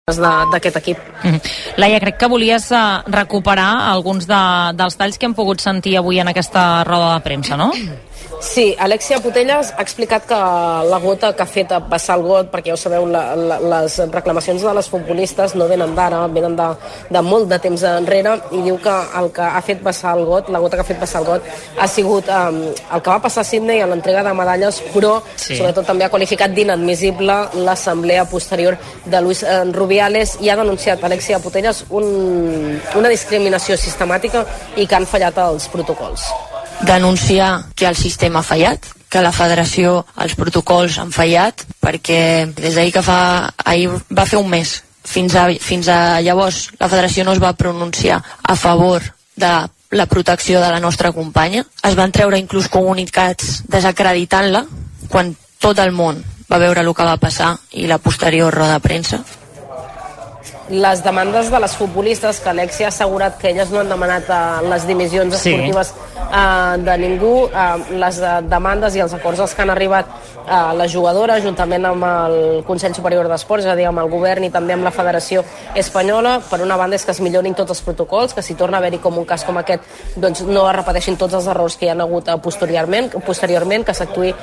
d'aquest equip. Laia, crec que volies recuperar alguns dels talls que hem pogut sentir avui en aquesta roda de premsa, no? Sí, Alexia Putellas ha explicat que la gota que ha fet passar el got, perquè ja ho sabeu, les reclamacions de les futbolistes no venen d'ara, venen de molt de temps enrere, i diu que el que ha fet passar el got, la gota que ha fet passar el got, ha sigut el que va passar a Sydney a l'entrega de medalles, però sobretot també ha qualificat d'inadmissible l'assemblea posterior de Luis Rubiales, i ha denunciat Alexia Putellas una discriminació sistemàtica i que han fallat els protocols. Denunciar que el sistema ha fallat, que la federació, els protocols han fallat, perquè des d'ahir ahir va fer un mes, fins a llavors la federació no es va pronunciar a favor de la protecció de la nostra companya. Es van treure inclús comunicats desacreditant-la, quan tot el món va veure el que va passar i la posterior roda de premsa. Les demandes de les futbolistes, que Alexia ha assegurat que elles no han demanat les dimissions esportives de ningú, les demandes i els acords als que han arribat les jugadores, juntament amb el Consell Superior d'Esports, és a dir, amb el govern i també amb la Federació Espanyola, per una banda és que es millorin tots els protocols, que si torna a haver-hi com un cas com aquest, doncs no es repeteixin tots els errors que hi han hagut posteriorment, que s'actuï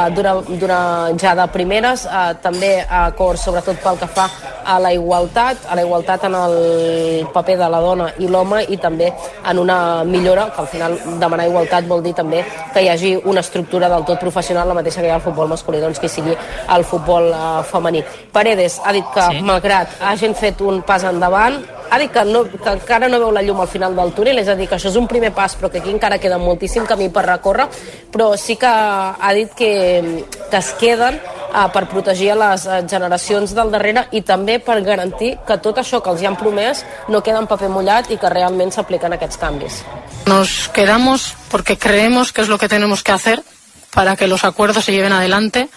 ja de primeres, també acords sobretot pel que fa a la igualtat en el paper de la dona i l'home, i també en una millora, que al final demanar igualtat vol dir també que hi hagi una estructura del tot professional, la mateixa que hi ha al futbol masculí, doncs que hi sigui el futbol femení. Paredes ha dit que malgrat hagin fet un pas endavant, ha dit que encara no veu la llum al final del túnel, és a dir, que això és un primer pas, però que aquí encara queda moltíssim camí per recórrer, però sí que ha dit que es queden per protegir les generacions del darrere i també per garantir que tot això que els hi han promès no queda en paper mullat i que realment s'apliquen aquests canvis. Nos quedamos porque creemos que es lo que tenemos que hacer para que los acuerdos se lleven adelante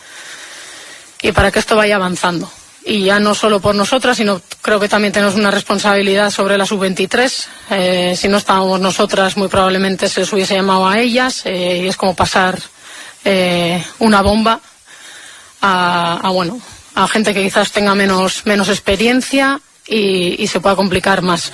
y para que esto vaya avanzando. Y ya no solo por nosotras, sino creo que también tenemos una responsabilidad sobre la sub-23. Si no estábamos nosotras, muy probablemente se les hubiese llamado a ellas, y es como pasar una bomba a gente que quizás tenga menos experiencia y se pueda complicar más.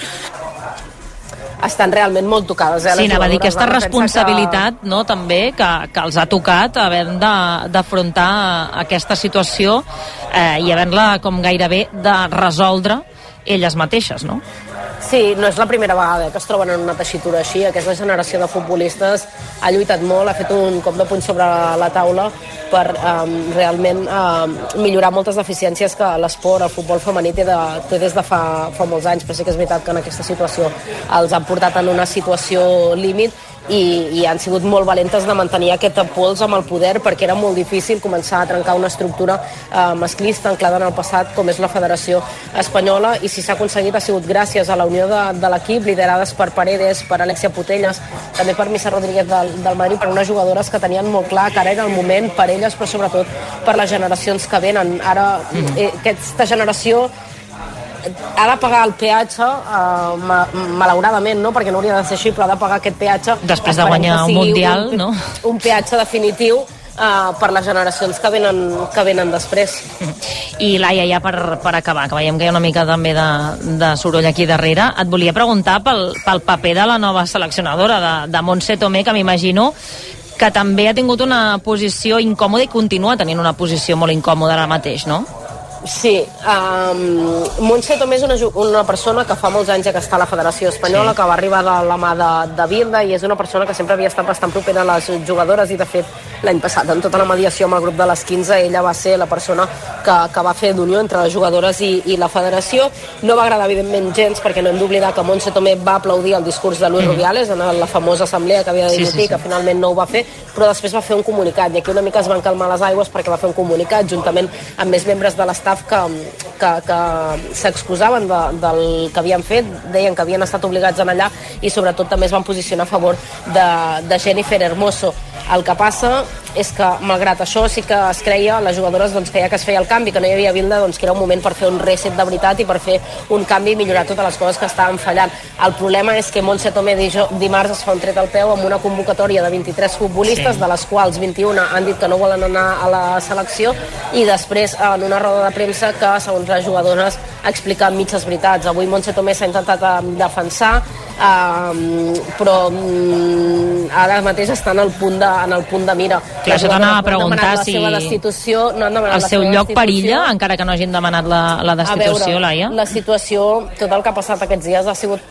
Estan realment molt tocades. Sí, anava a dir, aquesta responsabilitat, no, també, que els ha tocat havent d'afrontar aquesta situació i havent-la com gairebé de resoldre elles mateixes, no? Sí, no és la primera vegada que es troben en una tessitura així. Aquesta generació de futbolistes ha lluitat molt, ha fet un cop de puny sobre la taula per realment millorar moltes deficiències que l'esport, el futbol femení té des de fa molts anys, però sí que és veritat que en aquesta situació els han portat en una situació límit i han sigut molt valentes de mantenir aquest pols amb el poder, perquè era molt difícil començar a trencar una estructura masclista anclada en el passat com és la Federació Espanyola, i si s'ha aconseguit ha sigut gràcies a la unió de l'equip, liderades per Paredes, per Alexia Putellas, també per Missa Rodríguez del Madrid, per unes jugadores que tenien molt clar que ara era el moment per elles, però sobretot per les generacions que venen. Ara aquesta generació ha de pagar el peatge, malauradament, no? Perquè no hauria de ser així, però ha de pagar aquest peatge després de guanyar un Mundial, no? Un peatge definitiu per les generacions que venen després. I Laia, ja per acabar, que veiem que hi ha una mica també de soroll aquí darrere, et volia preguntar pel paper de la nova seleccionadora, de Montse Tomé, que m'imagino que també ha tingut una posició incòmoda i continua tenint una posició molt incòmoda ara mateix, no? Sí, Montse Tomé és una persona que fa molts anys que està a la Federació Espanyola, que va arribar de la mà de Bilda, i és una persona que sempre havia estat bastant propera a les jugadores, i de fet l'any passat en tota la mediació amb el grup de les 15 ella va ser la persona que va fer d'unió entre les jugadores i la Federació. No va agradar evidentment gens, perquè no hem d'oblidar que Montse Tomé va aplaudir el discurs de Luis Rubiales en la famosa assemblea que havia de dimitir, que finalment no ho va fer, però després va fer un comunicat, i aquí una mica es van calmar les aigües perquè va fer un comunicat juntament amb més membres de l'estaf que s'excusaven del que havien fet, deien que havien estat obligats a anar allà, i sobretot també es van posicionar a favor de Jennifer Hermoso. El que passa és que, malgrat això, sí que es creia, les jugadores, doncs, que ja que es feia el canvi, que no hi havia Bilda, doncs, que era un moment per fer un reset de veritat i per fer un canvi i millorar totes les coses que estaven fallant. El problema és que Montse Tomé dimarts es fa un tret al peu amb una convocatòria de 23 futbolistes, de les quals 21 han dit que no volen anar a la selecció, i després en una roda de premsa que, segons les jugadores, explica mitges veritats. Avui Montse Tomé s'ha intentat defensar, però ara mateix està en el punt de mira. Clar, això t'anava a preguntar si el seu lloc perilla, encara que no hagin demanat la destitució, Laia. La situació, tot el que ha passat aquests dies ha sigut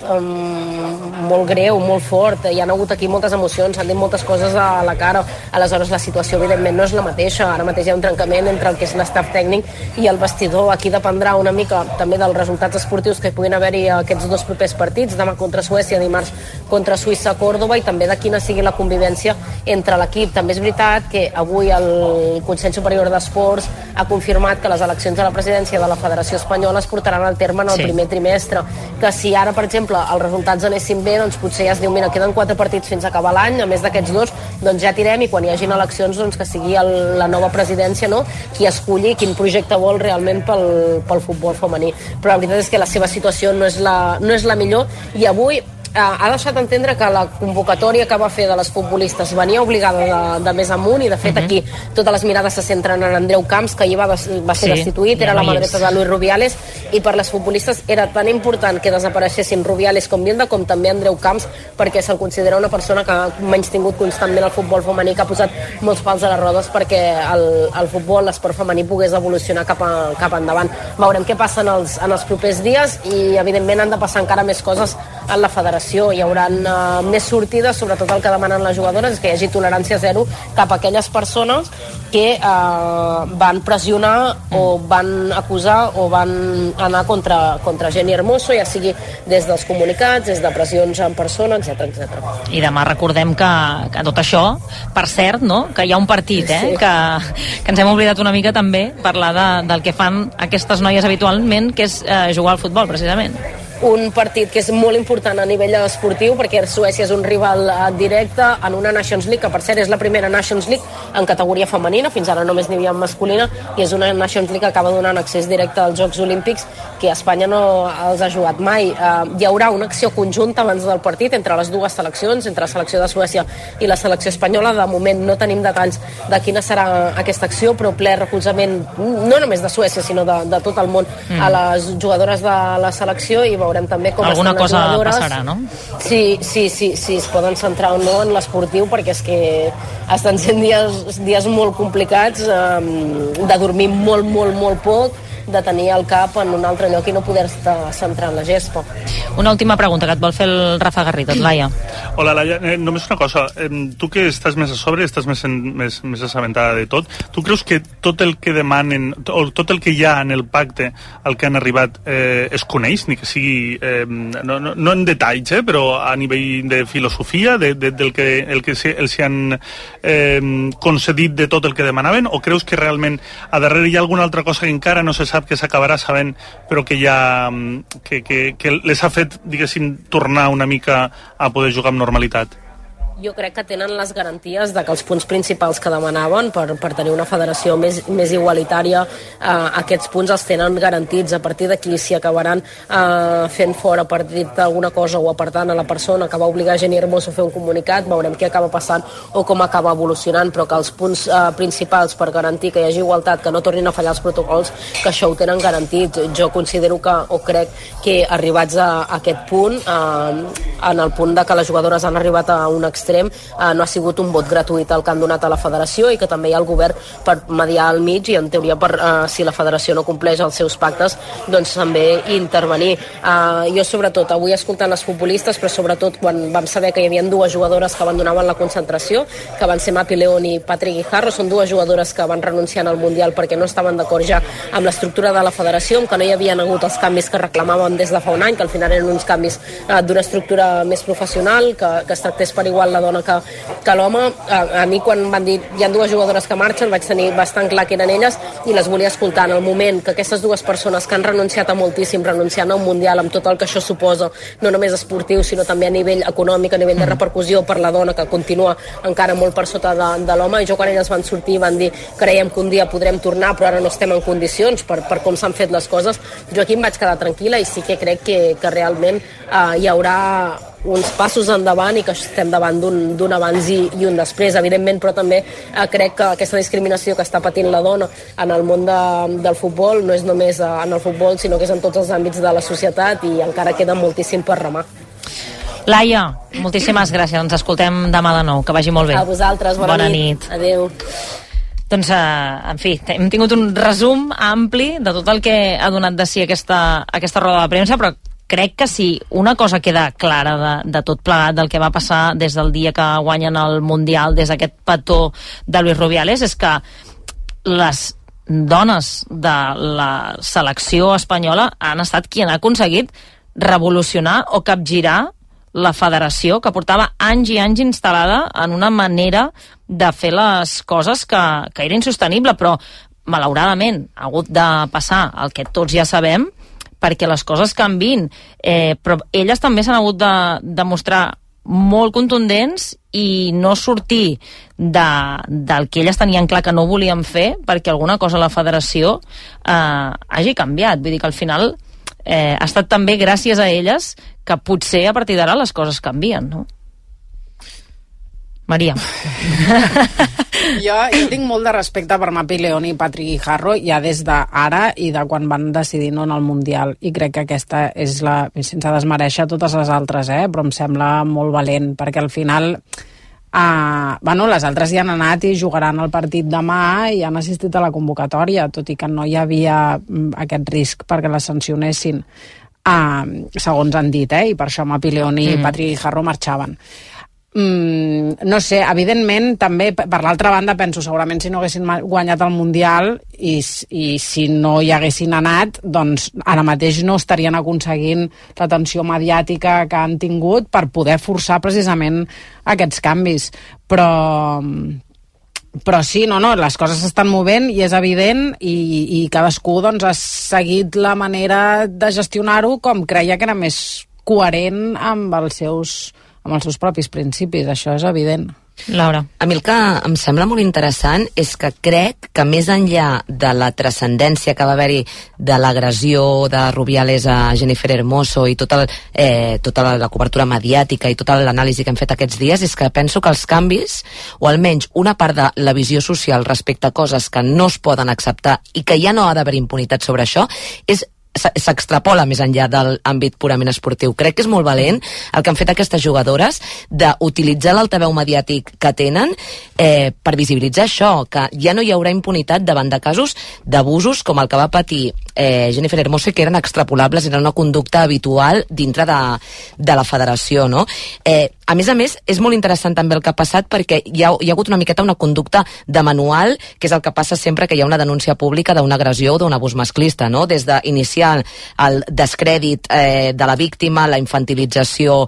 molt greu, molt fort. Hi ha hagut aquí moltes emocions, s'han dit moltes coses a la cara. Aleshores, la situació, evidentment, no és la mateixa. Ara mateix hi ha un trencament entre el que és l'estaf tècnic i el vestidor. Aquí dependrà una mica també dels resultats esportius que puguin haver-hi aquests dos propers partits, demà contra Suècia, dimarts contra Suïssa a Còrdova, i també de quina sigui la convivència entre l'equip. També és veritat que avui el Consell Superior d'Esports ha confirmat que les eleccions a la presidència de la Federació Espanyola es portaran al terme en el primer trimestre, que si ara, per exemple, els resultats anessin bé, doncs potser ja es diu, mira, queden 4 partits fins a acabar l'any, a més d'aquests 2, doncs ja tirem, i quan hi hagin eleccions, doncs que sigui la nova presidència, no?, qui esculli quin projecte vol realment pel futbol femení. Però la veritat és que la seva situació no és la millor, i avui ha deixat entendre que la convocatòria que va fer de les futbolistes venia obligada de més amunt, i de fet aquí totes les mirades se centren en Andreu Camps, que ahir va ser destituït, era la mà dreta de Luis Rubiales, i per les futbolistes era tan important que desapareixessin Rubiales com Bilda, com també Andreu Camps, perquè se'l considera una persona que ha menystingut constantment el futbol femení, que ha posat molts pals a les rodes perquè el futbol, l'esport femení, pogués evolucionar cap endavant. Veurem què passa en els propers dies, i evidentment han de passar encara més coses en la federació. Hi haurà més sortides, sobretot el que demanen les jugadores és que hi hagi tolerància zero cap a aquelles persones que van pressionar o van acusar o van anar contra Jenny Hermoso, ja sigui des dels comunicats, des de pressions en persona, etc. I demà recordem que tot això, per cert, no?, que hi ha un partit, que ens hem oblidat una mica també parlar del que fan aquestes noies habitualment, que és jugar al futbol, precisament. Un partit que és molt important a nivell esportiu, perquè Suècia és un rival directe en una Nations League, que per cert és la primera Nations League en categoria femenina, fins ara només n'hi havia en masculina, i és una Nations League que acaba donant accés directe als Jocs Olímpics, que Espanya no els ha jugat mai. Hi haurà una acció conjunta abans del partit entre les dues seleccions, entre la selecció de Suècia i la selecció espanyola. De moment no tenim detalls de quina serà aquesta acció, però ple recolzament no només de Suècia, sinó de tot el món a les jugadores de la selecció, i veurem també com alguna estan les jugadores. Passarà, no? Sí, es poden centrar o no en l'esportiu, perquè és que estan sent dies molt complicats, de dormir molt poc, de tenir el cap en un altre lloc i no poder-se centrar en la gespa. Una última pregunta que et vol fer el Rafa Garrido, Laia. Hola, Laia, només una cosa. Tu que estàs més a sobre, estàs més assabentada de tot, tu creus que tot el que demanen, o tot el que hi ha en el pacte al que han arribat es coneix, ni que sigui, no en detalls, però a nivell de filosofia, del que els han concedit de tot el que demanaven, o creus que realment a darrere hi ha alguna altra cosa que encara no se sap, que s'acabarà sabent, però que ja que les ha fet, diguéssim, tornar una mica a poder jugar amb normalitat? Jo crec que tenen les garanties de que els punts principals que demanaven per tenir una federació més igualitària, aquests punts els tenen garantits. A partir d'aquí, si acabaran fent fora per dir-te alguna cosa o apartant a la persona que va obligar Jenny Hermoso a fer un comunicat, veurem què acaba passant o com acaba evolucionant, però que els punts principals per garantir que hi hagi igualtat, que no tornin a fallar els protocols, que això ho tenen garantit. Jo considero o crec que arribats a aquest punt, en el punt de que les jugadores han arribat a un extrem, no ha sigut un vot gratuït el que han donat a la federació, i que també hi ha el govern per mediar al mig, i en teoria si la federació no compleix els seus pactes, doncs també intervenir. Jo sobretot, avui escoltant les futbolistes, però sobretot quan vam saber que hi havia dues jugadores que abandonaven la concentració, que van ser Mapi León i Patrick Guijarro, són dues jugadores que van renunciar al Mundial perquè no estaven d'acord ja amb l'estructura de la federació, que no hi havien hagut els canvis que reclamaven des de fa un any, que al final eren uns canvis d'una estructura més professional, que es tractés per igual la dona que l'home. A mi quan van dir hi ha 2 jugadores que marxen vaig tenir bastant clar que eren elles i les volia escoltar. En el moment que aquestes 2 persones que han renunciat a moltíssim, renunciant a un mundial amb tot el que això suposa, no només esportiu sinó també a nivell econòmic, a nivell de repercussió per la dona que continua encara molt per sota de l'home, i jo quan elles van sortir van dir creiem que un dia podrem tornar però ara no estem en condicions per com s'han fet les coses, jo aquí em vaig quedar tranquil·la i sí que crec que realment hi haurà uns passos endavant i que estem davant d'un abans i un després, evidentment, però també crec que aquesta discriminació que està patint la dona en el món del futbol no és només en el futbol, sinó que és en tots els àmbits de la societat i encara queda moltíssim per remar. Laia, moltíssimes gràcies, ens escoltem demà de nou, que vagi molt bé. A vosaltres, bona nit. Adéu. Doncs, en fi, hem tingut un resum ampli de tot el que ha donat de si aquesta roda de premsa, però crec que si una cosa queda clara de tot plegat del que va passar des del dia que guanyen el Mundial, des d'aquest petó de Luis Rubiales, és que les dones de la selecció espanyola han estat qui han aconseguit revolucionar o capgirar la federació, que portava anys i anys instal·lada en una manera de fer les coses que era insostenible, però malauradament ha hagut de passar el que tots ja sabem perquè les coses canvin, però elles també s'han hagut de demostrar molt contundents i no sortir del que elles tenien clar que no volien fer perquè alguna cosa a la federació hagi canviat. Vull dir que al final ha estat també gràcies a elles que potser a partir d'ara les coses canvien, no? Maria. Jo tinc molt de respecte per Mapi León i Patrick Guijarro ja des d'ara i de quan van decidir no anar al Mundial, i crec que aquesta és sense desmereixer totes les altres, però em sembla molt valent, perquè al final les altres hi han anat i jugaran el partit demà i han assistit a la convocatòria, tot i que no hi havia aquest risc perquè les sancionessin, segons han dit, i per això Mapi León i Patrick Guijarro marxaven. No sé, evidentment també per l'altra banda penso segurament si no haguessin guanyat el Mundial i si no hi haguessin anat, doncs ara mateix no estarien aconseguint l'atenció mediàtica que han tingut per poder forçar precisament aquests canvis, però sí, no, les coses s'estan movent i és evident i cadascú doncs ha seguit la manera de gestionar-ho com creia que era més coherent amb els seus propis principis, això és evident. Laura. A mi el que em sembla molt interessant és que crec que més enllà de la transcendència que va haver-hi de l'agressió de Rubiales a Jennifer Hermoso i tota la cobertura mediàtica i tota l'anàlisi que hem fet aquests dies, és que penso que els canvis, o almenys una part de la visió social respecte a coses que no es poden acceptar i que ja no ha d'haver impunitat sobre això, s'extrapola més enllà de l'àmbit purament esportiu. Crec que és molt valent el que han fet aquestes jugadores d'utilitzar l'altaveu mediàtic que tenen per visibilitzar això, que ja no hi haurà impunitat davant de casos d'abusos com el que va patir Jennifer Hermoso, que eren extrapolables, era una conducta habitual dintre de la federació, no? A més, és molt interessant també el que ha passat perquè hi ha hagut una miqueta una conducta de manual, que és el que passa sempre que hi ha una denúncia pública d'una agressió o d'un abús masclista, no? Des d'iniciar el descrèdit de la víctima, la infantilització,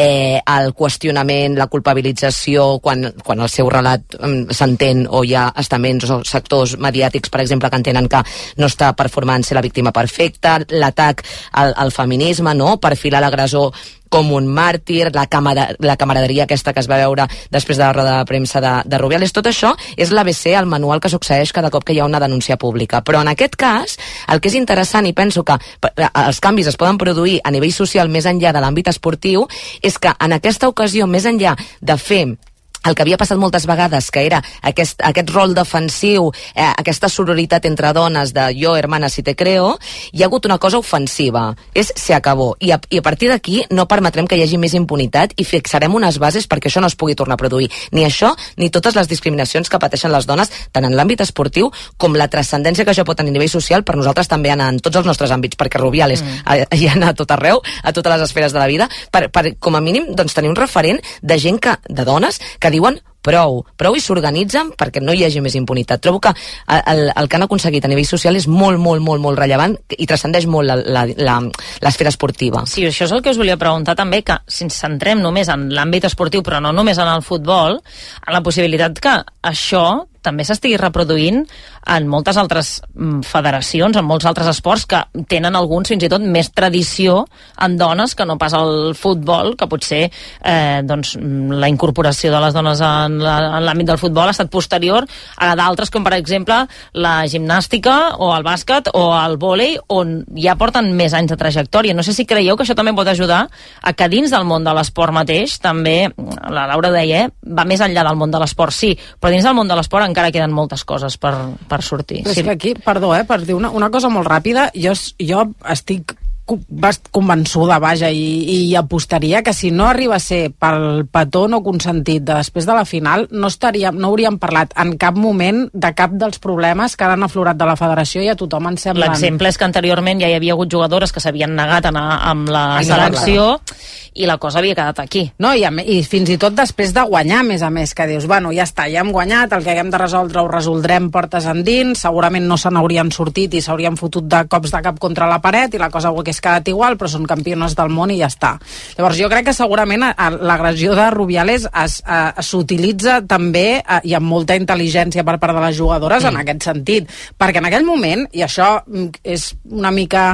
el qüestionament, la culpabilització, quan el seu relat s'entén, o hi ha estaments o sectors mediàtics, per exemple, que entenen que no està performant ser la víctima perfecta, l'atac al feminisme, no? Perfilar l'agressor com un màrtir, la camaraderia aquesta que es va veure després de la roda de premsa de Rubiales. Tot això és l'ABC, el manual que succeeix cada cop que hi ha una denúncia pública. Però en aquest cas, el que és interessant, i penso que els canvis es poden produir a nivell social més enllà de l'àmbit esportiu, és que en aquesta ocasió, més enllà de fer el que havia passat moltes vegades, que era aquest rol defensiu, aquesta sororitat entre dones de jo, hermana, si te creo, hi ha hagut una cosa ofensiva, se acabó. I a partir d'aquí no permetrem que hi hagi més impunitat i fixarem unes bases perquè això no es pugui tornar a produir. Ni això, ni totes les discriminacions que pateixen les dones, tant en l'àmbit esportiu com la transcendència que això pot tenir a nivell social, per nosaltres també anar en tots els nostres àmbits, perquè Rubiales hi ha anat a tot arreu, a totes les esferes de la vida, per com a mínim doncs, tenir un referent de gent de dones que diuen prou i s'organitzen perquè no hi hagi més impunitat. Trobo que el que han aconseguit a nivell social és molt, molt, molt, molt rellevant i transcendeix molt l'esfera esportiva. Sí, això és el que us volia preguntar també, que si ens centrem només en l'àmbit esportiu, però no només en el futbol, en la possibilitat que això també s'estigui reproduint en moltes altres federacions, en molts altres esports que tenen alguns fins i tot més tradició en dones que no pas el futbol, que potser doncs, la incorporació de les dones en l'àmbit del futbol ha estat posterior a d'altres, com per exemple la gimnàstica o el bàsquet o el vòlei, on ja porten més anys de trajectòria. No sé si creieu que això també pot ajudar a que dins del món de l'esport mateix, també, la Laura deia, va més enllà del món de l'esport, sí, però dins del món de l'esport encara queden moltes coses per sortir. Però és que aquí, perdó, per dir una cosa molt ràpida, jo estic convençuda, vaja, i apostaria que si no arriba a ser pel petó no consentit després de la final, no hauríem parlat en cap moment de cap dels problemes que han aflorat de la federació i a tothom ens semblen... L'exemple és que anteriorment ja hi havia hagut jugadores que s'havien negat a anar amb la selecció i la cosa havia quedat aquí. No, i fins i tot després de guanyar, a més, que dius, bueno, ja està, ja hem guanyat, el que haguem de resoldre ho resoldrem portes endins, segurament no se n'haurien sortit i s'haurien fotut de cops de cap contra la paret i la cosa hagués quedat igual, però són campiones del món i ja està. Llavors jo crec que segurament l'agressió de Rubiales s'utilitza també i amb molta intel·ligència per part de les jugadores en aquest sentit, perquè en aquell moment, i això és una mica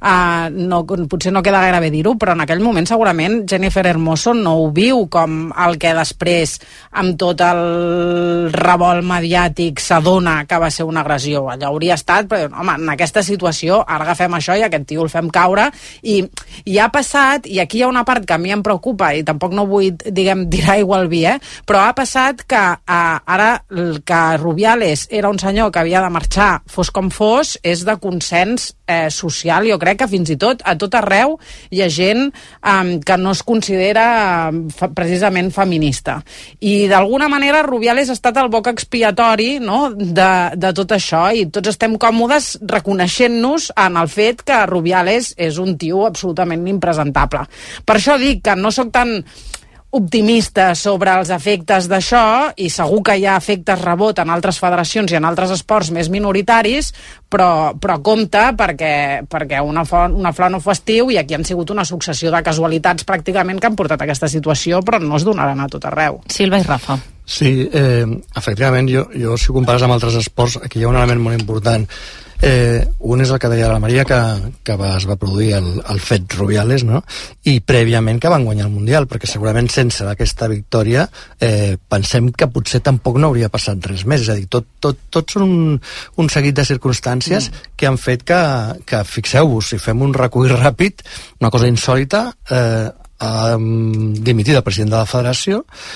potser no queda gaire bé dir-ho, però en aquell moment segurament Jennifer Hermoso no ho viu com el que després amb tot el revolt mediàtic s'adona que va ser una agressió. Allò hauria estat, però home, en aquesta situació ara agafem això i aquest tio el fem caure i ha passat, i aquí hi ha una part que a mi em preocupa i tampoc no vull, diguem, tirar aigua al vi, però ha passat que ara que Rubiales era un senyor que havia de marxar fos com fos, és de consens social. Jo crec que fins i tot a tot arreu hi ha gent que no es considera precisament feminista. I d'alguna manera Rubiales ha estat el boc expiatori, no?, de tot això, i tots estem còmodes reconeixent-nos en el fet que Rubiales és un tio absolutament impresentable. Per això dic que no sóc tan optimista sobre els efectes d'això, i segur que hi ha efectes rebot en altres federacions i en altres esports més minoritaris, però compte perquè una flor no fa estiu, i aquí han sigut una successió de casualitats pràcticament que han portat a aquesta situació, però no es donaran a tot arreu. Silva i Rafa. Sí, efectivament, jo si ho compares amb altres esports, aquí hi ha un element molt important. Un és el que deia la Maria, que es va produir el fet Rubiales, no? I prèviament que van guanyar el Mundial, perquè segurament sense aquesta victòria pensem que potser tampoc no hauria passat res més. És a dir, tot són un seguit de circumstàncies que han fet que fixeu-vos, si fem un recull ràpid, una cosa insòlita, ha dimitit el president de la federació,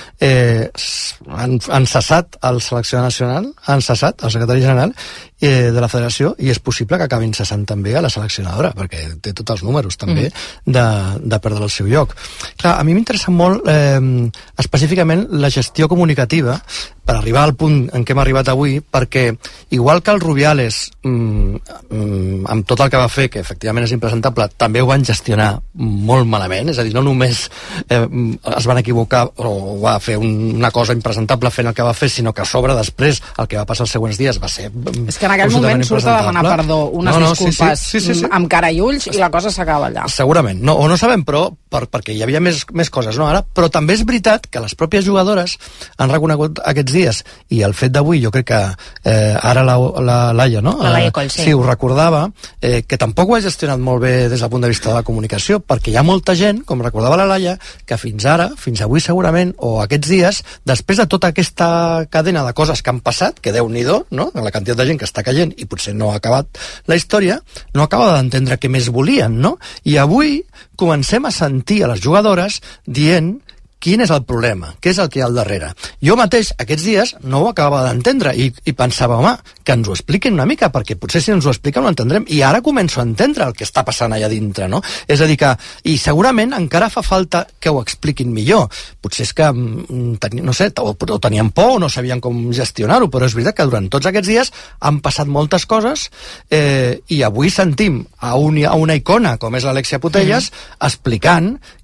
han cessat el seleccionador nacional, han cessat el secretari general de la federació, i és possible que acabin cessant també a la seleccionadora, perquè té tots els números també de perdre el seu lloc. Clar, a mi m'interessa molt específicament la gestió comunicativa per arribar al punt en què hem arribat avui, perquè igual que el Rubiales amb tot el que va fer, que efectivament és impresentable, també ho van gestionar molt malament, és a dir, no només es van equivocar o va fer una cosa impresentable fent el que va fer, sinó que a sobre després el que va passar els següents dies va ser... És que en aquell moment surt a demanar perdó, unes disculpes sí. Amb cara i ulls, i la cosa s'acaba allà. Segurament, o no sabem, però perquè hi havia més coses, no, ara? Però també és veritat que les pròpies jugadores han reconegut aquests dies, i el fet d'avui, jo crec que ara la Laia, no? La Laia Coll, sí. Sí, ho recordava, que tampoc ho ha gestionat molt bé des del punt de vista de la comunicació, perquè hi ha molta gent, com recordava la Laia, que fins avui segurament, o aquests dies, després de tota aquesta cadena de coses que han passat, que Déu-n'hi-do, no?, la quantitat de gent que està caient i potser no ha acabat la història, no acaba d'entendre què més volien, no? I avui comencem a sentir a les jugadores dient quin és el problema, què és el que hi ha al darrere. Jo mateix, aquests dies, no ho acabava d'entendre i pensava, home, que ens ho expliquin una mica, perquè potser si ens ho expliquen ho entendrem, i ara començo a entendre el que està passant allà dintre, no? És a dir que, i segurament encara fa falta que ho expliquin millor. Potser és que, no sé, o tenien por o no sabien com gestionar-ho, però és veritat que durant tots aquests dies han passat moltes coses, i avui sentim a una icona com és l'Alexia Putellas explicant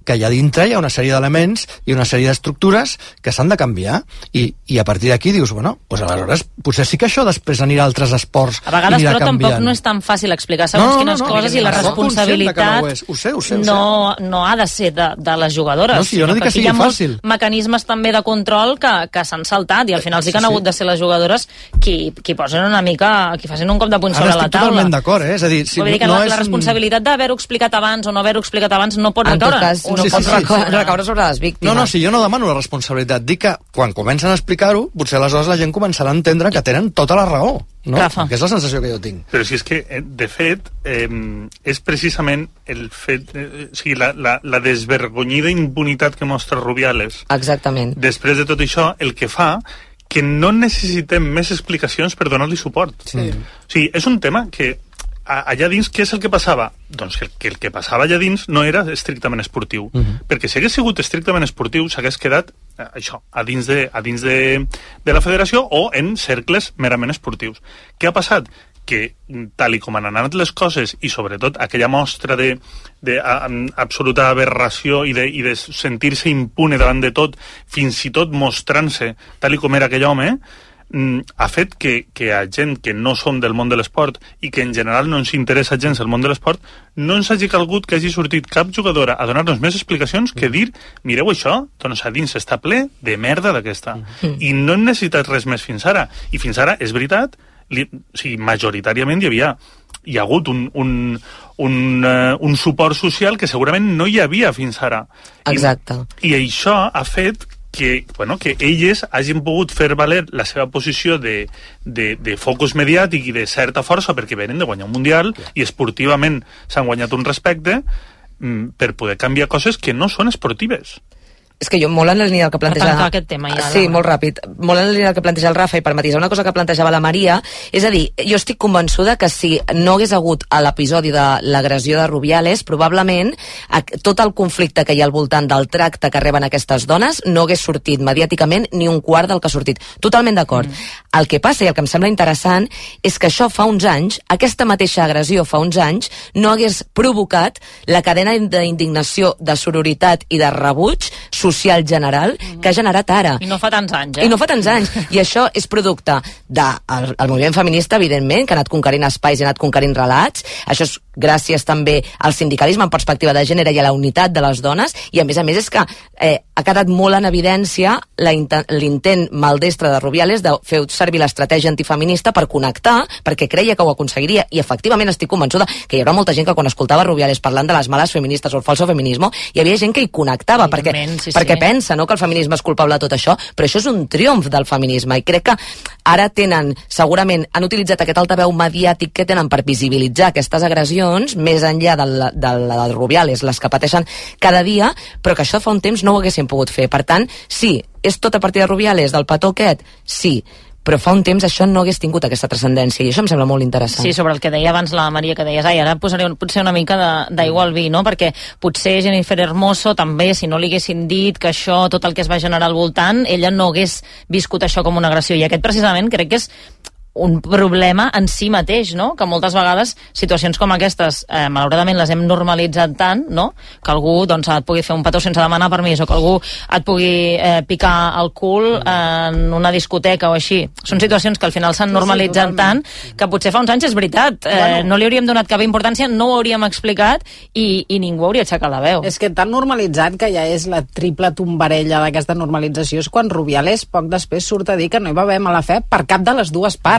que allà dintre hi ha una sèrie d'elements i una sèrie d'estructures que s'han de canviar, i a partir d'aquí dius, bueno, doncs aleshores potser sí que això després anirà a altres esports. A vegades, però, tampoc no és tan fàcil explicar segons quines coses, i la responsabilitat no ha de ser de les jugadores. No, sí, jo no dic que sigui fàcil. Hi ha molts mecanismes també de control que s'han saltat, i al final sí que han hagut de ser les jugadores qui posen una mica, qui facin un cop de puny sobre la taula. Estic totalment d'acord, és a dir, si la responsabilitat d'haver-ho explicat abans o no haver-ho explicat abans no pot recaure. No pot recaure sobre les víctimes. No, si jo no demano la responsabilitat, dic que quan comencen a explicar-ho, potser aleshores la gent començarà a entendre que tenen tota la raó, no? Que és la sensació que jo tinc. Però si és que, de fet, és precisament el fet, o sigui, la desvergonyida impunitat que mostra Rubiales. Exactament. Després de tot això, el que fa que no necessitem més explicacions per donar-li suport. Sí. O sigui, és un tema que allà dins, què és el que passava? Doncs que el que passava allà dins no era estrictament esportiu. Perquè si hagués sigut estrictament esportiu, s'hagués quedat això, a dins de la federació o en cercles merament esportius. Què ha passat? Que tal i com han anat les coses, i sobretot aquella mostra d'absoluta aberració i de sentir-se impune davant de tot, fins i tot mostrant-se tal i com era aquell home, ha fet que a gent que no som del món de l'esport i que en general no ens interessa gens el món de l'esport, no ens hagi calgut que hagi sortit cap jugadora a donar-nos més explicacions que dir, mireu això, doncs a dins està ple de merda d'aquesta. I no hem necessitat res més fins ara. I fins ara, és veritat, majoritàriament hi ha hagut un suport social que segurament no hi havia fins ara. Exacte. I això ha fet que elles hagin pogut fer valer la seva posició de focus mediàtic i de certa força, perquè venen de guanyar un mundial i esportivament s'han guanyat un respecte per poder canviar coses que no són esportives. És que jo, molt en la línia del que planteja... Per tancar aquest tema ja. Sí, molt ràpid. Molt en la línia del que planteja el Rafa, i per matisar una cosa que plantejava la Maria, és a dir, jo estic convençuda que si no hagués hagut l'episodi de l'agressió de Rubiales, probablement tot el conflicte que hi ha al voltant del tracte que reben aquestes dones no hagués sortit mediàticament ni un quart del que ha sortit. Totalment d'acord. El que passa, i el que em sembla interessant, és que això fa uns anys, aquesta mateixa agressió fa uns anys, no hagués provocat la cadena d'indignació, de sororitat i de rebuig social general que ha generat ara. I no fa tants anys, I no fa tants anys. I això és producte del moviment feminista, evidentment, que ha anat conquerint espais i ha anat conquerint relats. Això és gràcies també al sindicalisme en perspectiva de gènere i a la unitat de les dones, i a més és que ha quedat molt en evidència l'intent maldestre de Rubiales de fer servir l'estratègia antifeminista per connectar, perquè creia que ho aconseguiria, i efectivament estic convençuda que hi haurà molta gent que quan escoltava Rubiales parlant de les males feministes o el falso feminismo, hi havia gent que hi connectava, perquè pensa, no?, que el feminisme és culpable de tot això, però això és un triomf del feminisme, i crec que ara segurament han utilitzat aquest altaveu mediàtic que tenen per visibilitzar aquestes agressions, més enllà de la de Rubiales, les que pateixen cada dia, però que això fa un temps no ho haguessin pogut fer. Per tant, sí, és tot a partir de Rubiales, del petó aquest? Sí, però fa un temps això no hagués tingut aquesta transcendència, i això em sembla molt interessant. Sí, sobre el que deia abans la Maria, que deies, ara posaré potser una mica d'aigua al vi, no? Perquè potser Jennifer Hermoso també, si no li haguessin dit que això, tot el que es va generar al voltant, ella no hagués viscut això com una agressió, i aquest precisament crec que és un problema en si mateix, no? Que moltes vegades situacions com aquestes malauradament les hem normalitzat tant, no? Que algú doncs et pugui fer un petó sense demanar permís, o que algú et pugui picar el cul en una discoteca o així. Són situacions que al final s'han normalitzat tant que potser fa uns anys és veritat, no li hauríem donat cap importància, no ho hauríem explicat i ningú hauria aixecat la veu. És que tan normalitzat que ja és la triple tombarella d'aquesta normalització és quan Rubiales poc després surt a dir que no hi va haver mala fe per cap de les dues parts.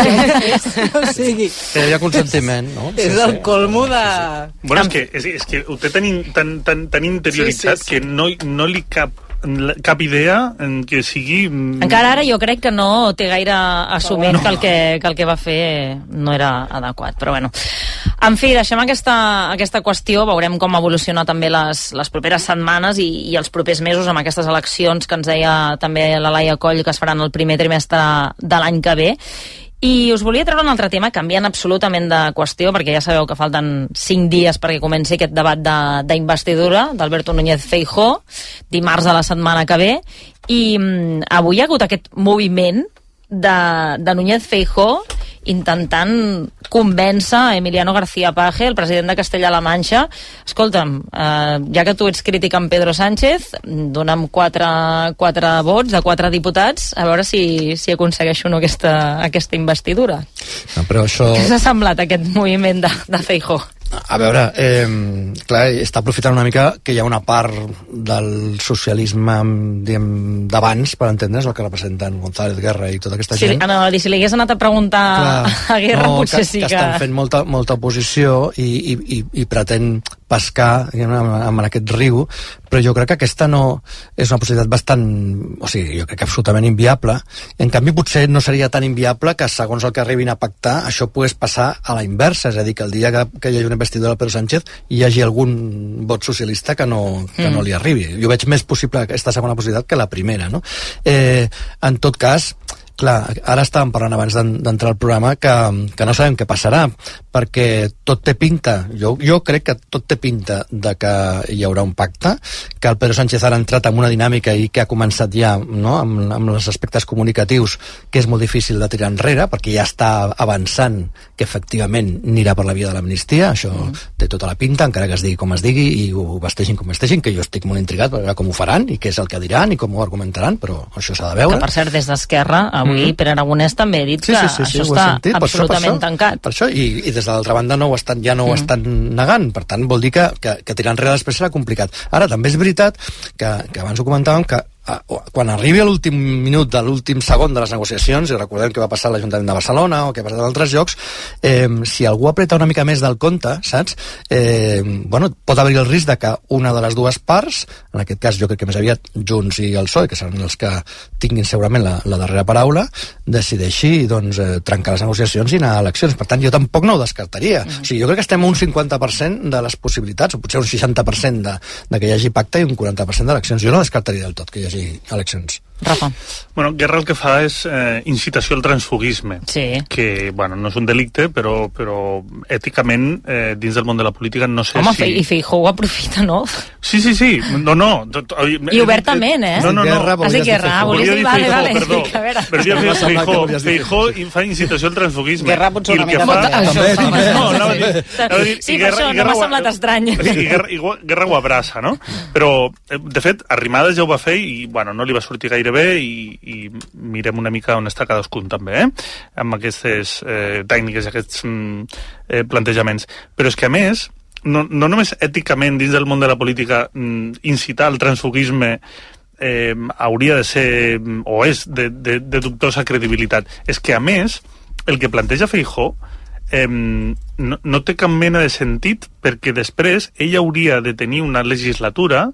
O sigui, hi havia consentiment, no? És el colmo de... Bueno, és que ho té tan interioritzat que no li cap idea en que sigui... Encara ara jo crec que no té gaire assumit que el que va fer no era adequat, però bueno. En fi, deixem aquesta qüestió, veurem com evoluciona també les properes setmanes i els propers mesos amb aquestes eleccions que ens deia també la Laia Coll que es faran el primer trimestre de l'any que ve. I us volia treure un altre tema, canviant absolutament de qüestió, perquè ja sabeu que falten 5 dies perquè comenci aquest debat d'investidura d'Alberto Núñez Feijóo, dimarts de la setmana que ve, i avui hi ha hagut aquest moviment de Núñez Feijóo intentant convèncer Emiliano García Paje, el president de Castella-La Manxa. Escolta'm, ja que tu ets crític amb Pedro Sánchez, dona'm 4 vots de 4 diputats, a veure si aconsegueixo o no aquesta investidura. No, però això... Què s'ha semblat aquest moviment de Feijóo? A veure, clar, està aprofitant una mica que hi ha una part del socialisme, diguem, d'abans, per entendre's, el que representen González Guerra i tota aquesta gent. Si li hagués anat a preguntar a Guerra, potser sí que... estan fent molta oposició i pretén pescar en aquest riu, però jo crec que aquesta no és una possibilitat bastant, o sigui, jo crec que absolutament inviable. En canvi, potser no seria tan inviable que segons el que arribin a pactar, això pogués passar a la inversa, és a dir, que el dia que hi hagi una investidura del Pedro Sánchez hi hagi algun vot socialista que no li arribi. Jo veig més possible aquesta segona possibilitat que la primera, no? En tot cas, clar, ara estàvem parlant abans d'entrar al programa que no sabem què passarà, perquè tot té pinta, jo crec que tot té pinta de que hi haurà un pacte, que el Pedro Sánchez ha entrat en una dinàmica i que ha començat ja, no?, amb els aspectes comunicatius, que és molt difícil de tirar enrere, perquè ja està avançant que efectivament anirà per la via de l'amnistia. Això té tota la pinta, encara que es digui com es digui i ho vesteixin com vesteixin, que jo estic molt intrigat per veure com ho faran i què és el que diran i com ho argumentaran, però això s'ha de veure. Que, per cert, des d'Esquerra, avui Pere Aragonès també ha dit que això està absolutament tancat. Per això, i des de l'altra banda ja no ho estan negant, per tant vol dir que tirar enrere després serà complicat. Ara també és veritat que abans ho comentàvem, que quan arribi a l'últim minut de l'últim segon de les negociacions, i recordem que va passar a l'Ajuntament de Barcelona o que ha passat a altres llocs, si algú apreta una mica més del compte, saps? Pot haver el risc de que una de les dues parts, en aquest cas jo crec que més aviat Junts i el PSOE, que seran els que tinguin segurament la darrera paraula, decideixi trencar les negociacions i anar a eleccions. Per tant, jo tampoc no ho descartaria. O sigui, jo crec que estem a un 50% de les possibilitats, o potser un 60% de que hi hagi pacte i un 40% d'eleccions. Jo no descartaria del tot que hi hagi eleccions. Rafa. Bueno, Guerra el que fa és incitació al transfugisme, que, bueno, no és un delicte, però èticament, dins del món de la política, no sé si... I Feijóo ho aprofita, no? Sí. No. I obertament, eh? No. Has dit Guerra, volies dir Vale. Perdó. Feijóo fa incitació al transfugisme. Guerra potser una mica... Sí, per això no m'ha semblat estrany. I Guerra ho abraça, no? Però, de fet, Arrimadas ja ho va fer i, bueno, no li va sortir gaire bé i mirem una mica on està cadascun també, amb aquestes tècniques i aquests plantejaments. Però és que, a més, no només èticament dins del món de la política incitar al transfugisme hauria de ser, o és, de dubtosa credibilitat. És que, a més, el que planteja Feijóo no té cap mena de sentit, perquè després ell hauria de tenir una legislatura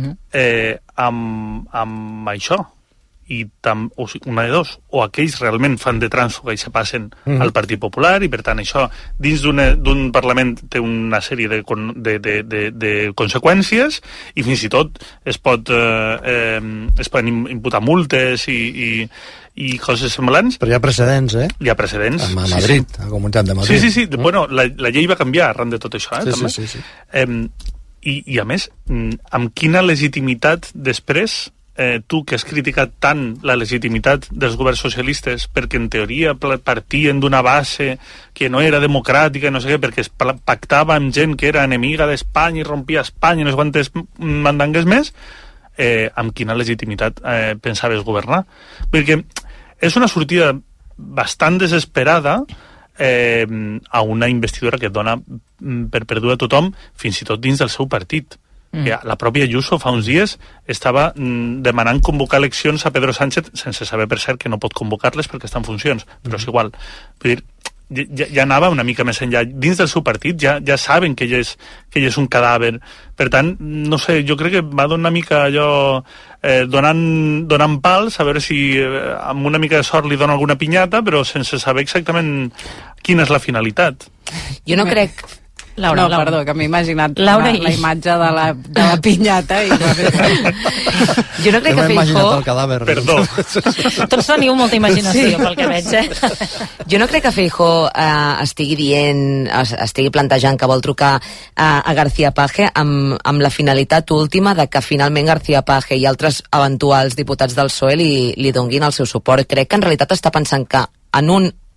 amb això, i o sigui, una de dos, o aquells realment fan de trànsfuga i se passen al Partit Popular, i per tant això dins d'un Parlament té una sèrie de conseqüències, i fins i tot es poden imputar multes i coses semblants. Però hi ha precedents, eh? Hi ha precedents. A Madrid, a la Comunitat de Madrid. Sí. Bueno, la llei va canviar arran de tot això, també. Sí. I a més, amb quina legitimitat després tu, que has criticat tant la legitimitat dels governs socialistes perquè en teoria partien d'una base que no era democràtica, no sé què, perquè es pactava amb gent que era enemiga d'Espanya i rompia Espanya i no sé quantes mandangues més, amb quina legitimitat pensaves governar? Perquè és una sortida bastant desesperada a una investidura que dona per perduda a tothom, fins i tot dins del seu partit. La pròpia Ayuso fa uns dies estava demanant convocar eleccions a Pedro Sánchez sense saber, per cert, que no pot convocar-les perquè està en funcions, però és igual. Vull dir, ja anava una mica més enllà. Dins del seu partit ja saben que ell és un cadàver. Per tant, no sé, jo crec que va donar una mica allò donant pals, a veure si amb una mica de sort li dona alguna pinyata, però sense saber exactament quina és la finalitat. Jo no crec... Laura. Perdó, que m'he imatginat la imatge de la pinyata i... Jo no crec que Feijóo... Perdó. Tots teniu molta imaginació, pel que veig, Jo no crec que Feijóo estigui plantejant que vol trucar a García Paje amb la finalitat última de que finalment García Paje i altres eventuals diputats del PSOE li donguin el seu suport. Crec que en realitat està pensant que en un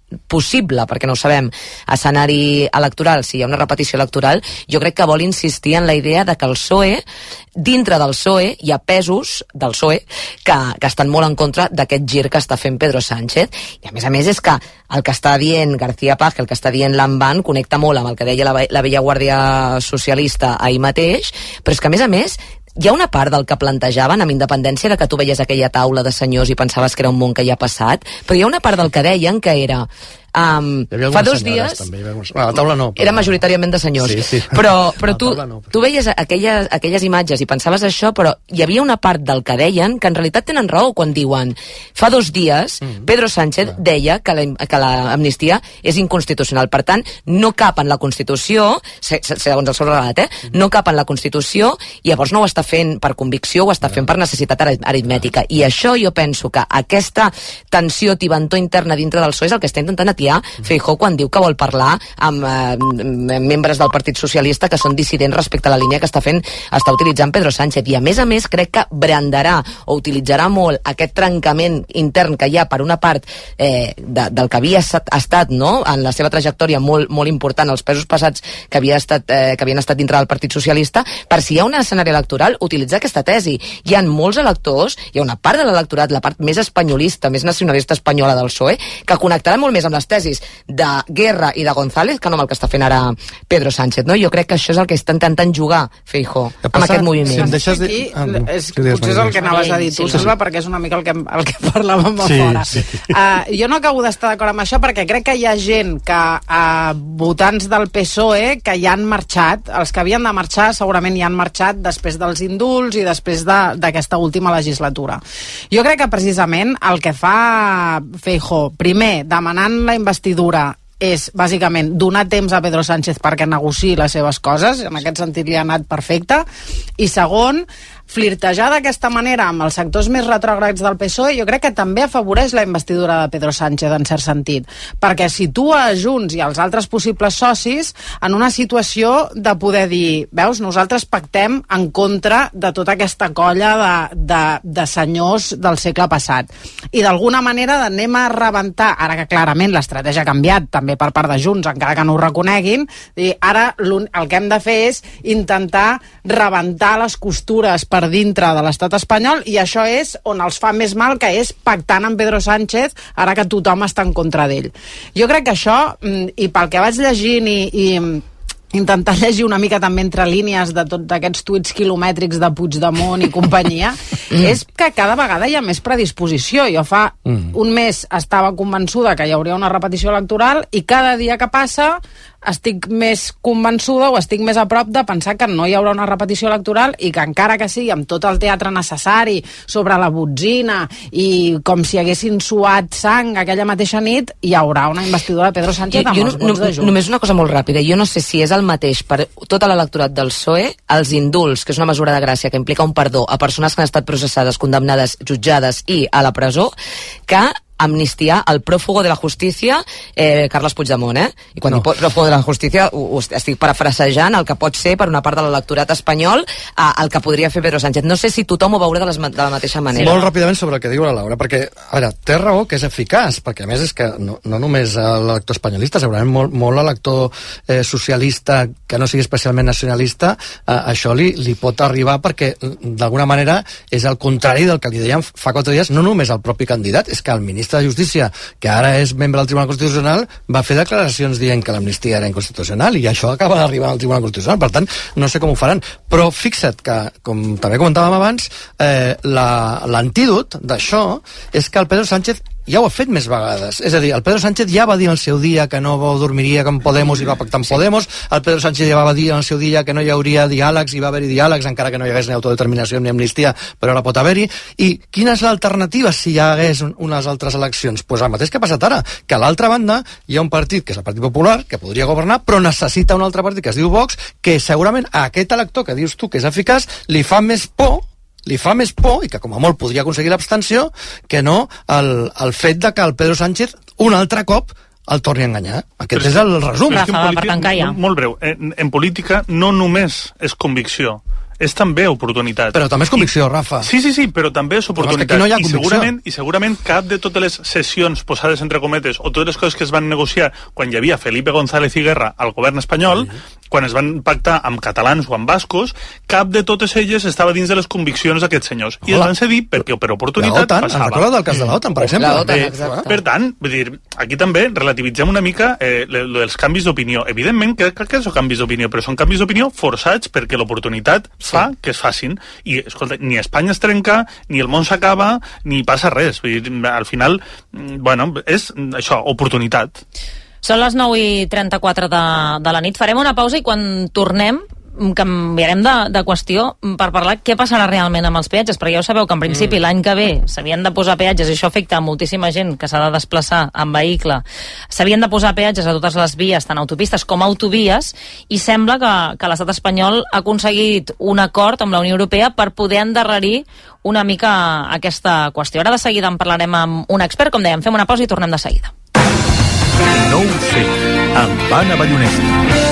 possible, perquè no ho sabem, escenari electoral, si hi ha una repetició electoral, jo crec que vol insistir en la idea de que el PSOE, dintre del PSOE, hi ha pesos del PSOE que estan molt en contra d'aquest gir que està fent Pedro Sánchez, i a més és que el que està dient García Page, el que està dient Lamban, connecta molt amb el que deia la vella guàrdia socialista ahir mateix, però és que a més hi ha una part del que plantejaven, amb independència de que tu veies aquella taula de senyors i pensaves que era un món que ja ha passat, però hi ha una part del que deien que era... fa 2 dies... També, la taula no. Era majoritàriament de senyors. Sí. Però tu veies aquelles imatges i pensaves això, però hi havia una part del que deien que en realitat tenen raó quan diuen fa 2 dies Pedro Sánchez deia que l'amnistia és inconstitucional. Per tant, no cap en la Constitució, segons el seu relat, no cap en la Constitució, i llavors no ho està fent per convicció, ho està fent per necessitat aritmètica. I això jo penso que aquesta tensió, tibantor interna dintre del PSOE és el que està intentant atiar Feijóo quan diu que vol parlar amb membres del Partit Socialista que són dissidents respecte a la línia que està utilitzant Pedro Sánchez. I a més crec que brandarà o utilitzarà molt aquest trencament intern que hi ha per una part del que havia estat, no?, en la seva trajectòria molt important, els pesos passats que havien estat dintre del Partit Socialista, per si hi ha un escenari electoral, utilitzar aquesta tesi. Hi ha molts electors, hi ha una part de l'electorat, la part més espanyolista, més nacionalista espanyola del PSOE, que connectarà molt més amb les tesis de Guerra i de González que no amb el que està fent ara Pedro Sánchez, no? Jo crec que això és el que està intentant jugar Feijóo amb aquest moviment. Si em deixes dir... Potser és el que anaves a dir tu, Silva, perquè és una mica el que parlàvem a fora. Jo no acabo d'estar d'acord amb això perquè crec que hi ha gent votants del PSOE que ja han marxat, els que havien de marxar segurament ja han marxat després dels indults i després d'aquesta última legislatura. Jo crec que precisament el que fa Feijóo, primer, demanant la investidura, és bàsicament donar temps a Pedro Sánchez perquè negociï les seves coses, en aquest sentit li ha anat perfecte, i segon, flirtejar d'aquesta manera amb els sectors més retrògrads del PSOE jo crec que també afavoreix la investidura de Pedro Sánchez en cert sentit, perquè situa Junts i els altres possibles socis en una situació de poder dir, veus, nosaltres pactem en contra de tota aquesta colla de senyors del segle passat, i d'alguna manera anem a rebentar, ara que clarament l'estratègia ha canviat també per part de Junts, encara que no ho reconeguin, i ara el que hem de fer és intentar rebentar les costures per dintre de l'estat espanyol, i això és on els fa més mal, que és pactant amb Pedro Sánchez ara que tothom està en contra d'ell. Jo crec que això, i pel que vaig llegint i intentar llegir una mica també entre línies de tots aquests tuits quilomètrics de Puigdemont i companyia, és que cada vegada hi ha més predisposició. Jo fa un mes estava convençuda que hi hauria una repetició electoral i cada dia que passa estic més convençuda o estic més a prop de pensar que no hi haurà una repetició electoral i que encara que sigui amb tot el teatre necessari sobre la botzina i com si haguessin suat sang aquella mateixa nit, hi haurà una investidura de Pedro Sánchez amb els vots de Junts. Només una cosa molt ràpida, jo no sé si és el mateix per tot l'electorat del PSOE, els indults, que és una mesura de gràcia que implica un perdó a persones que han estat processades, condemnades, jutjades i a la presó, que amnistiar el prófugo de la justícia Carles Puigdemont, i quan dic prófugo de la justícia ho estic parafrasejant el que pot ser per una part de l'electorat espanyol el que podria fer Pedro Sánchez. No sé si tothom ho veurà de la mateixa manera. Molt ràpidament sobre el que diu la Laura, perquè, a veure, té raó que és eficaç, perquè a més és que no només l'elector espanyolista, segurament molt l'elector socialista que no sigui especialment nacionalista, això li pot arribar perquè d'alguna manera és el contrari del que li dèiem fa 4 dies, no només el propi candidat, és que el ministre de Justícia, que ara és membre del Tribunal Constitucional, va fer declaracions dient que l'amnistia era inconstitucional, i això acaba d'arribar al Tribunal Constitucional. Per tant, no sé com ho faran, però fixa't que, com també comentàvem abans, l'antídot d'això és que el Pedro Sánchez ja ho ha fet més vegades. És a dir, el Pedro Sánchez ja va dir en el seu dia que no dormiria amb Podemos i va pactar amb Podemos. El Pedro Sánchez ja va dir en el seu dia que no hi hauria diàlegs i va haver-hi diàlegs, encara que no hi hagués ni autodeterminació ni amnistia, però ara pot haver-hi. I quina és l'alternativa si hi hagués unes altres eleccions? Doncs el mateix que ha passat ara, que a l'altra banda hi ha un partit, que és el Partit Popular, que podria governar, però necessita un altre partit que es diu Vox, que segurament a aquest elector que dius tu que és eficaç li fa més por, i que com a molt podria aconseguir l'abstenció, que no el fet de que el Pedro Sánchez un altre cop el torni a enganyar. Aquest és el resum. Molt breu. En política no només és convicció, és també oportunitat. Però també és convicció, Rafa. Sí, però també és oportunitat. Però és que aquí no hi ha convicció. I segurament cap de totes les sessions posades entre cometes o totes les coses que es van negociar quan hi havia Felipe González i Guerra al govern espanyol, quan es van pactar amb catalans o amb bascos, cap de totes elles estava dins de les conviccions d'aquests senyors. I es van cedir perquè per oportunitat passava. Recorda del cas de l'OTAN, per exemple. Per tant, vull dir, aquí també relativitzem una mica els canvis d'opinió. Evidentment, crec que són canvis d'opinió, però són canvis d'opinió forçats perquè l'oportunitat fa que es facin. I, escolta, ni Espanya es trenca, ni el món s'acaba, ni passa res. Vull dir, al final, bueno, és això, oportunitat. Són les 9:34 de la nit. Farem una pausa i quan tornem canviarem de qüestió per parlar què passarà realment amb els peatges, perquè ja ho sabeu que en principi l'any que ve s'havien de posar peatges i això afecta a moltíssima gent que s'ha de desplaçar en vehicle. S'havien de posar peatges a totes les vies, tant autopistes com autovies, i sembla que l'estat espanyol ha aconseguit un acord amb la Unió Europea per poder endarrerir una mica aquesta qüestió. Ara de seguida en parlarem amb un expert, com dèiem, fem una pausa i tornem de seguida. No ho sé, amb Anna Ballonesta.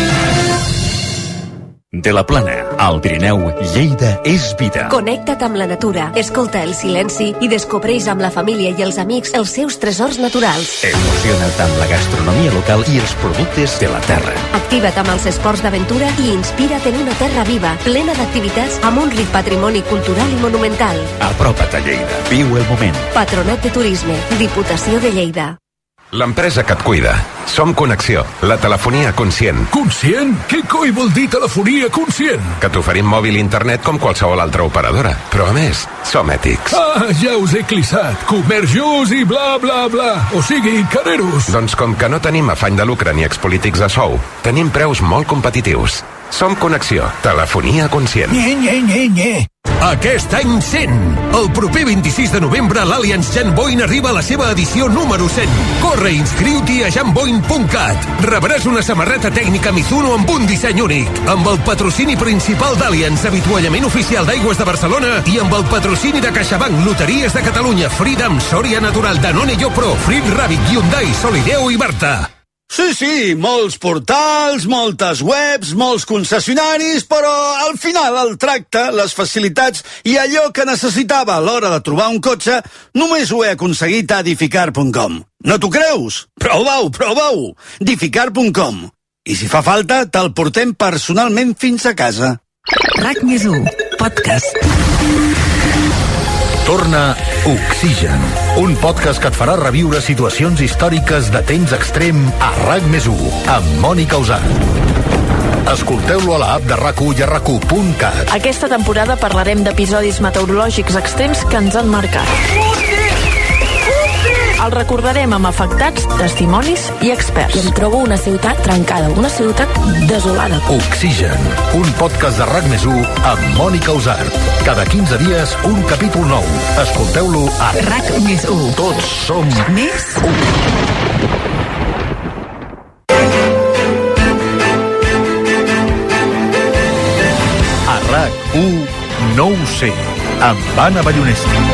De la Plana al Pirineu, Lleida és vida. Connecta't amb la natura, escolta el silenci i descobreix amb la família i els amics els seus tresors naturals. Emociona't amb la gastronomia local i els productes de la terra. Activa't amb els esports d'aventura i inspira't en una terra viva, plena d'activitats amb un ric patrimoni cultural i monumental. Apropa't a Lleida. Viu el moment. Patronat de Turisme, Diputació de Lleida. L'empresa que et cuida. Som Connexió, la telefonia conscient. Conscient? Què coi vol dir telefonia conscient? Que t'oferim mòbil i internet com qualsevol altra operadora. Però a més, som ètics. Ah, ja us he clissat. Comerç just i bla, bla, bla. O sigui, careros. Doncs com que no tenim afany de lucre ni expolítics a sou, tenim preus molt competitius. Som Connexió, telefonia conscient. Nye. Aquest any 100. El proper 26 de novembre l'Allianz Janboin arriba a la seva edició número 100. Corre i inscriu-t'hi a janboin.cat. Rebràs una samarreta tècnica Mizuno amb un disseny únic, amb el patrocini principal d'Allianz, avituallament oficial d'Aigües de Barcelona, i amb el patrocini de CaixaBank, Loteries de Catalunya, Freedom, Sòria Natural, Danone Yopro, Frit Rabbit, Hyundai, Solideo i Barta. Sí, molts portals, moltes webs, molts concessionaris, però al final el tracte, les facilitats i allò que necessitava a l'hora de trobar un cotxe només ho he aconseguit a Dificar.com. No t'ho creus? Prova-ho! Dificar.com. I si fa falta, te'l portem personalment fins a casa. RAC+1, podcast. Torna Oxigen, un podcast que et farà reviure situacions històriques de temps extrem a RAC+1, amb Mònica Usar. Escolteu-lo a l'app de RAC1 i a RAC1.cat. Aquesta temporada parlarem d'episodis meteorològics extrems que ens han marcat. El recordarem amb afectats, testimonis i experts. I em trobo una ciutat trencada, una ciutat desolada. Oxigen, un podcast de RAC+1 amb Mònica Usart. Cada 15 dies, un capítol nou. Escolteu-lo a RAC+1. Tots som més 1. A RAC1, no ho sé, amb Anna Ballonesta.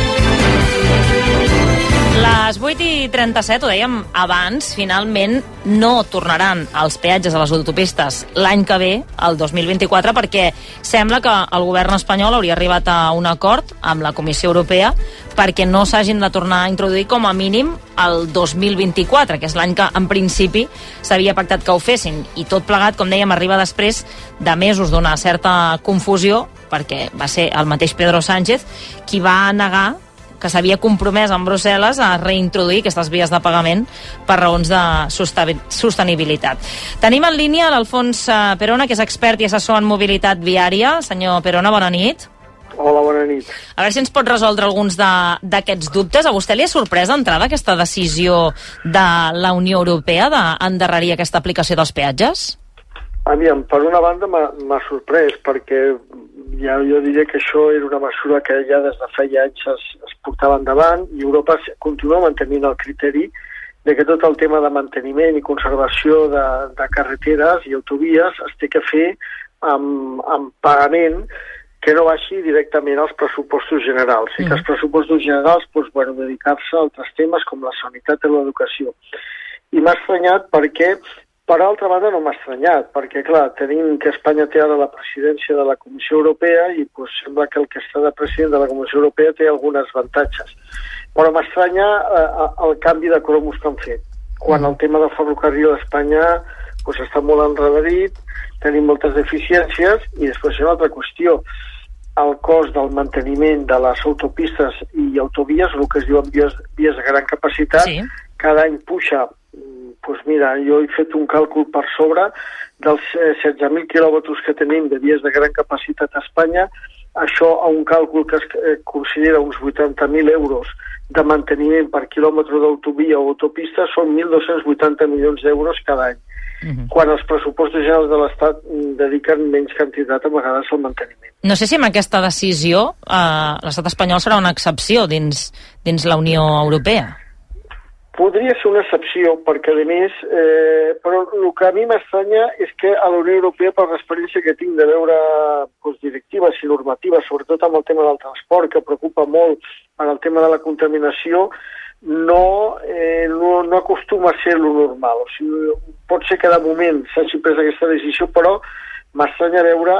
Les 8:37, ho dèiem abans, finalment no tornaran els peatges a les autopistes l'any que ve, el 2024, perquè sembla que el govern espanyol hauria arribat a un acord amb la Comissió Europea perquè no s'hagin de tornar a introduir com a mínim el 2024, que és l'any que en principi s'havia pactat que ho fessin. I tot plegat, com dèiem, arriba després de mesos d'una certa confusió, perquè va ser el mateix Pedro Sánchez qui va negar que s'havia compromès amb Brussel·les a reintroduir aquestes vies de pagament per raons de sostenibilitat. Tenim en línia l'Alfons Perona, que és expert i assessor en mobilitat viària. Senyor Perona, bona nit. Hola, bona nit. A veure si ens pot resoldre alguns d'aquests dubtes. A vostè li ha sorprès d'entrada aquesta decisió de la Unió Europea d'endarrerir aquesta aplicació dels peatges? Aviam, per una banda m'ha sorprès, perquè jo diria que això era una mesura que ja des de feia anys es portava endavant, i Europa continua mantenint el criteri de que tot el tema de manteniment i conservació de carreteres i autovies es té que fer amb pagament que no baixi directament als pressupostos generals, i que els pressupostos generals dedicar-se a altres temes com la sanitat i l'educació. I m'ha estranyat perquè Per altra banda, no m'ha estranyat, perquè, clar, tenim que Espanya té ara la presidència de la Comissió Europea i sembla que el que està de president de la Comissió Europea té alguns avantatges. Però m'estranya el canvi de cromos que han fet. Quan el tema del ferrocarril a Espanya està molt enredarit, tenim moltes deficiències, i després hi ha una altra qüestió. El cost del manteniment de les autopistes i autovies, el que es diuen vies de gran capacitat, cada any puja. Doncs mira, jo he fet un càlcul per sobre dels 16.000 quilòmetres que tenim de vies de gran capacitat a Espanya. Això, a un càlcul que es considera uns 80.000 euros de manteniment per quilòmetre d'autovia o autopista, són 1.280 milions d'euros cada any. Quan els pressupostos generals de l'Estat dediquen menys quantitat a vegades al manteniment. No sé si amb aquesta decisió l'estat espanyol serà una excepció dins la Unió Europea. Podria ser una excepció, perquè a més, però el que a mi m'estranya és que a la Unió Europea, per l'experiència que tinc de veure directives i normatives, sobretot amb el tema del transport, que preocupa molt per el tema de la contaminació, no acostuma a ser lo normal. O sigui, pot ser que de moment s'hagi pres aquesta decisió, però m'estranya veure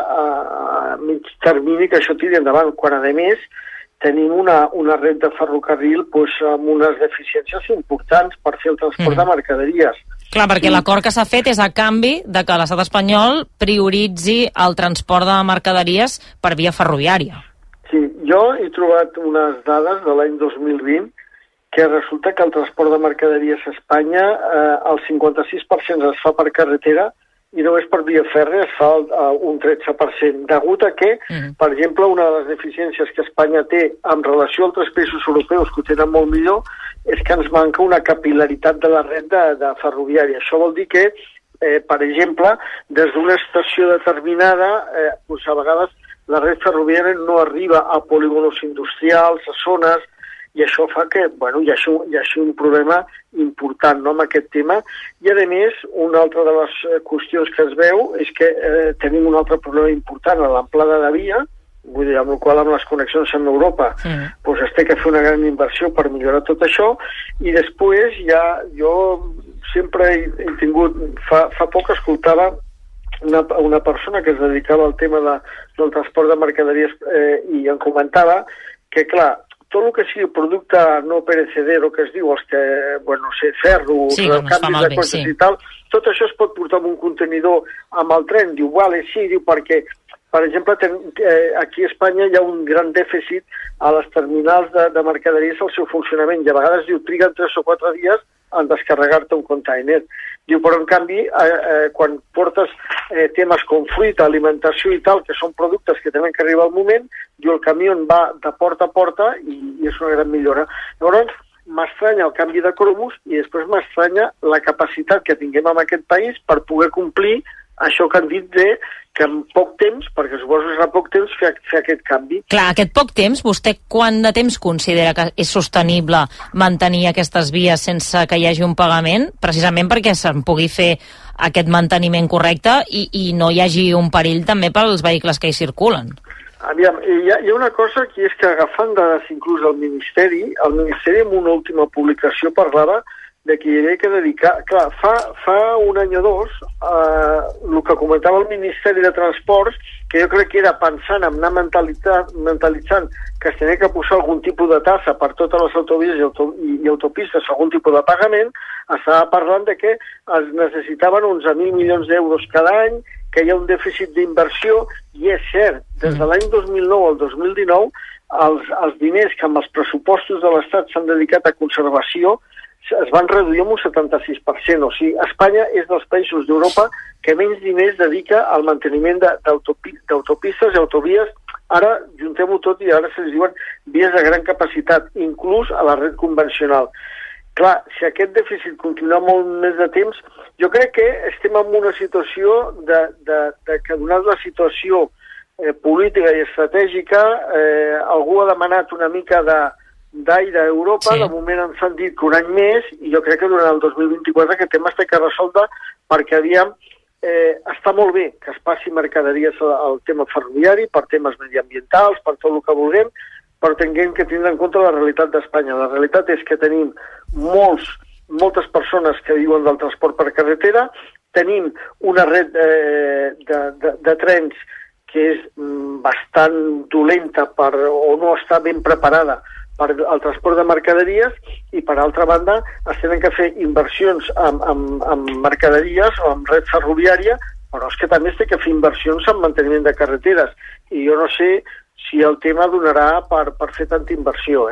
a mig termini que això tiri endavant, quan a més tenim una red de ferrocarril amb unes deficiències importants per fer el transport de mercaderies. Clar, perquè l'acord que s'ha fet és a canvi de que l'estat espanyol prioritzi el transport de mercaderies per via ferroviària. Sí, jo he trobat unes dades de l'any 2020 que resulta que el transport de mercaderies a Espanya el 56% es fa per carretera i només per via fèrrea es fa un 13%, degut a que, per exemple, una de les deficiències que Espanya té en relació a altres països europeus que ho tenen molt millor és que ens manca una capil·laritat de la red de ferroviària. Això vol dir que, per exemple, des d'una estació determinada, a vegades la red ferroviària no arriba a polígonos industrials, a zones, i això fa que, hi hagi un problema important amb aquest tema. I, a més, una altra de les qüestions que es veu és que tenim un altre problema important a l'amplada de via, vull dir, amb el qual amb les connexions amb Europa es té que fer una gran inversió per millorar tot això, i després jo sempre he tingut, fa poc escoltava una persona que es dedicava al tema del transport de mercaderies i em comentava que, clar, tot el que sigui producte no perecedero, que es diu, els que, ferro, canvis de coses i tal, tot això es pot portar amb un contenidor amb el tren. Diu, perquè, per exemple, aquí a Espanya hi ha un gran dèficit a les terminals de mercaderies al seu funcionament, i a vegades, diu, triguen 3 o 4 dies en descarregar-te un container. Diu, però en canvi, quan portes temes com fruita, alimentació i tal, que són productes que tenen que arribar al moment, diu, el camió va de porta a porta i és una gran millora. Llavors, m'estranya el canvi de cromos i després m'estranya la capacitat que tinguem en aquest país per poder complir això que han dit que en poc temps, perquè suposo que serà poc temps, fer aquest canvi. Clar, aquest poc temps, vostè quant de temps considera que és sostenible mantenir aquestes vies sense que hi hagi un pagament, precisament perquè se'n pugui fer aquest manteniment correcte i no hi hagi un perill també pels vehicles que hi circulen? Aviam, hi ha una cosa que és que agafant dades inclús del Ministeri en una última publicació parlava de que hi havia que dedicar... Clar, fa un any o dos, el que comentava el Ministeri de Transports, que jo crec que era pensant en anar mentalitzant que es tenia que posar algun tipus de tassa per totes les autovies i autopistes, algun tipus de pagament, estava parlant de que es necessitaven 11.000 milions d'euros cada any, que hi ha un dèficit d'inversió, i és cert, des de l'any 2009 al 2019, els diners que amb els pressupostos de l'Estat s'han dedicat a conservació es van reduir amb un 76%. O sigui, Espanya és dels països d'Europa que menys diners dedica al manteniment d'autopistes i autovies. Ara juntem-ho tot i ara se'ls diuen vies de gran capacitat, inclús a la red convencional. Clar, si aquest dèficit continua molt més de temps, jo crec que estem en una situació de que, donat la situació política i estratègica, algú ha demanat una mica d'aire a Europa, de moment ens han dit que un any més, i jo crec que durant el 2024 aquest tema està que resoldre, perquè està molt bé que es passi mercaderies al tema ferroviari, per temes mediambientals, per tot el que vulguem, però tinguem que tindre en compte la realitat d'Espanya. La realitat és que tenim moltes persones que viuen del transport per carretera tenim una red de trens que és bastant dolenta o no està ben preparada per al transport de mercaderies, i per altra banda es tenen que fer inversions en mercaderies o en red ferroviària, però és que també es té que fer inversions en manteniment de carreteres, i jo no sé si el tema donarà per fer tanta inversió.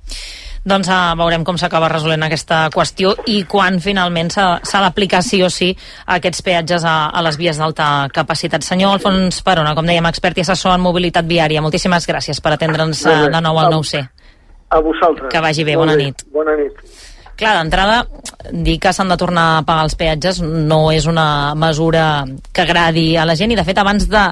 Doncs veurem com s'acaba resolent aquesta qüestió i quan finalment s'ha d'aplicar sí o sí aquests peatges a les vies d'alta capacitat. Senyor Alfons Perona, com dèiem, expert i assessor en mobilitat viària, moltíssimes gràcies per atendre'ns de nou al 9C. A vosaltres. Que vagi bé, bona nit. Bona nit. Clar, d'entrada, dir que s'han de tornar a pagar els peatges no és una mesura que agradi a la gent, i de fet abans de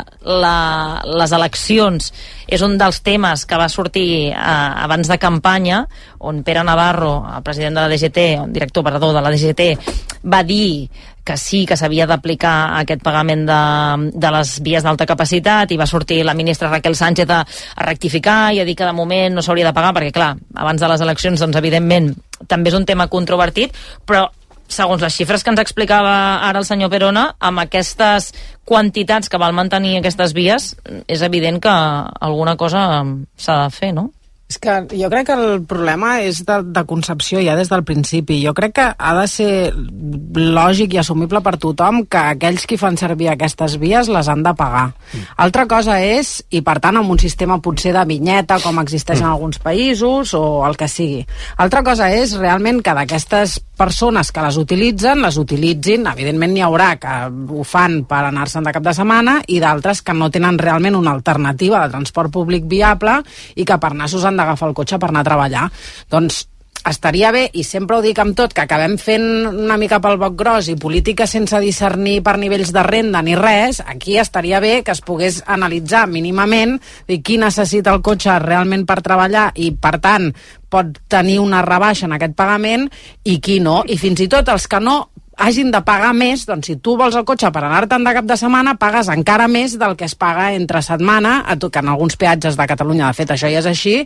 les eleccions és un dels temes que va sortir abans de campanya, on Pere Navarro, el president de la DGT, director de la DGT, va dir que sí, que s'havia d'aplicar aquest pagament de les vies d'alta capacitat, i va sortir la ministra Raquel Sánchez a rectificar i a dir que de moment no s'hauria de pagar, perquè clar, abans de les eleccions, doncs evidentment també és un tema controvertit, però segons les xifres que ens explicava ara el senyor Perona, amb aquestes quantitats que val mantenir aquestes vies, és evident que alguna cosa s'ha de fer, no? És que jo crec que el problema és de concepció ja des del principi. Jo crec que ha de ser lògic i assumible per tothom que aquells qui fan servir aquestes vies les han de pagar. Altra cosa és, i per tant amb un sistema potser de vinyeta com existeix en alguns països o el que sigui. Altra cosa és realment que d'aquestes persones que les utilitzin, evidentment n'hi haurà que ho fan per anar-se'n de cap de setmana i d'altres que no tenen realment una alternativa de transport públic viable i que per anar-s'ho han d'agafar el cotxe per anar a treballar. Doncs estaria bé, i sempre ho dic amb tot, que acabem fent una mica pel boc gros i política sense discernir per nivells de renda ni res. Aquí estaria bé que es pogués analitzar mínimament qui necessita el cotxe realment per treballar i, per tant, pot tenir una rebaixa en aquest pagament i qui no. I fins i tot els que no hagin de pagar més, doncs si tu vols el cotxe per anar-te'n de cap de setmana, pagues encara més del que es paga entre setmana, que en alguns peatges de Catalunya, de fet, això ja és així,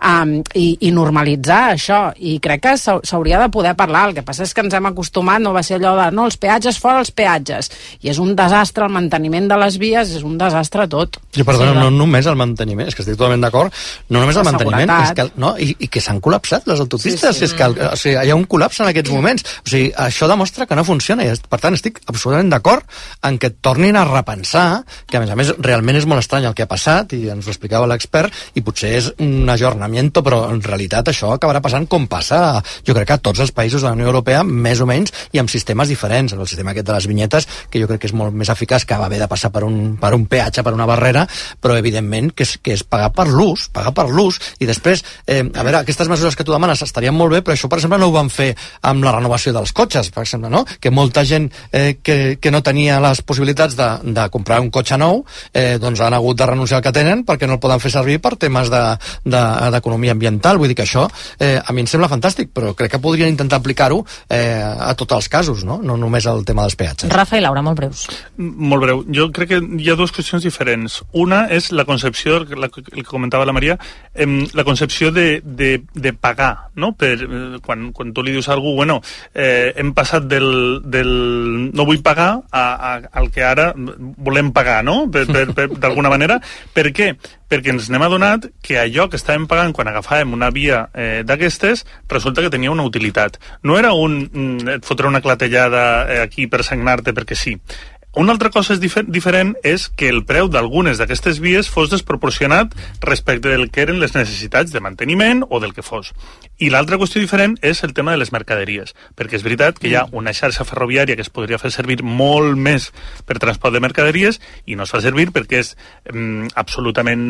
i normalitzar això. I crec que s'hauria de poder parlar. El que passa és que ens hem acostumat, no va ser allò de no, els peatges fora els peatges. I és un desastre, el manteniment de les vies és un desastre tot. I perdona, no només el manteniment, és que estic totalment d'acord, no només el manteniment, és que, no, i que s'han col·lapsat les autopistes, sí. És que o sigui, hi ha un col·lapse en aquests moments. O sigui, això demostra que no funciona, i per tant estic absolutament d'acord en que tornin a repensar, que a més realment és molt estrany el que ha passat, i ens ho explicava l'expert, i potser és un ajornamiento, però en realitat això acabarà passant com passa, jo crec que a tots els països de la Unió Europea, més o menys, i amb sistemes diferents. El sistema aquest de les vinyetes, que jo crec que és molt més eficaç, que va haver de passar per un peatge, per una barrera, però evidentment que és pagar per l'ús, i després, a veure, aquestes mesures que tu demanes estarien molt bé, però això, per exemple, no ho van fer amb la renovació dels cotxes, per exemple, no? Que molta gent que no tenia les possibilitats de comprar un cotxe nou, doncs han hagut de renunciar al que tenen perquè no el poden fer servir per temes d'economia ambiental. Vull dir que això a mi em sembla fantàstic, però crec que podrien intentar aplicar-ho a tots els casos, no només el tema dels peatges. Rafa i Laura, molt breus. Molt breu. Jo crec que hi ha dues qüestions diferents. Una és la concepció, el que comentava la Maria, la concepció de pagar, no? Quan tu li dius a algú, bueno, hem passat del no vull pagar al que ara volem pagar, no? D'alguna manera. Per què? Perquè ens n'hem adonat que allò que estàvem pagant quan agafàvem una via d'aquestes resulta que tenia una utilitat. No era et fotre una clatellada aquí per sagnar-te perquè sí. Una altra cosa diferent és que el preu d'algunes d'aquestes vies fos desproporcionat respecte del que eren les necessitats de manteniment o del que fos. I l'altra qüestió diferent és el tema de les mercaderies, perquè és veritat que hi ha una xarxa ferroviària que es podria fer servir molt més per transport de mercaderies i no es fa servir perquè és absolutament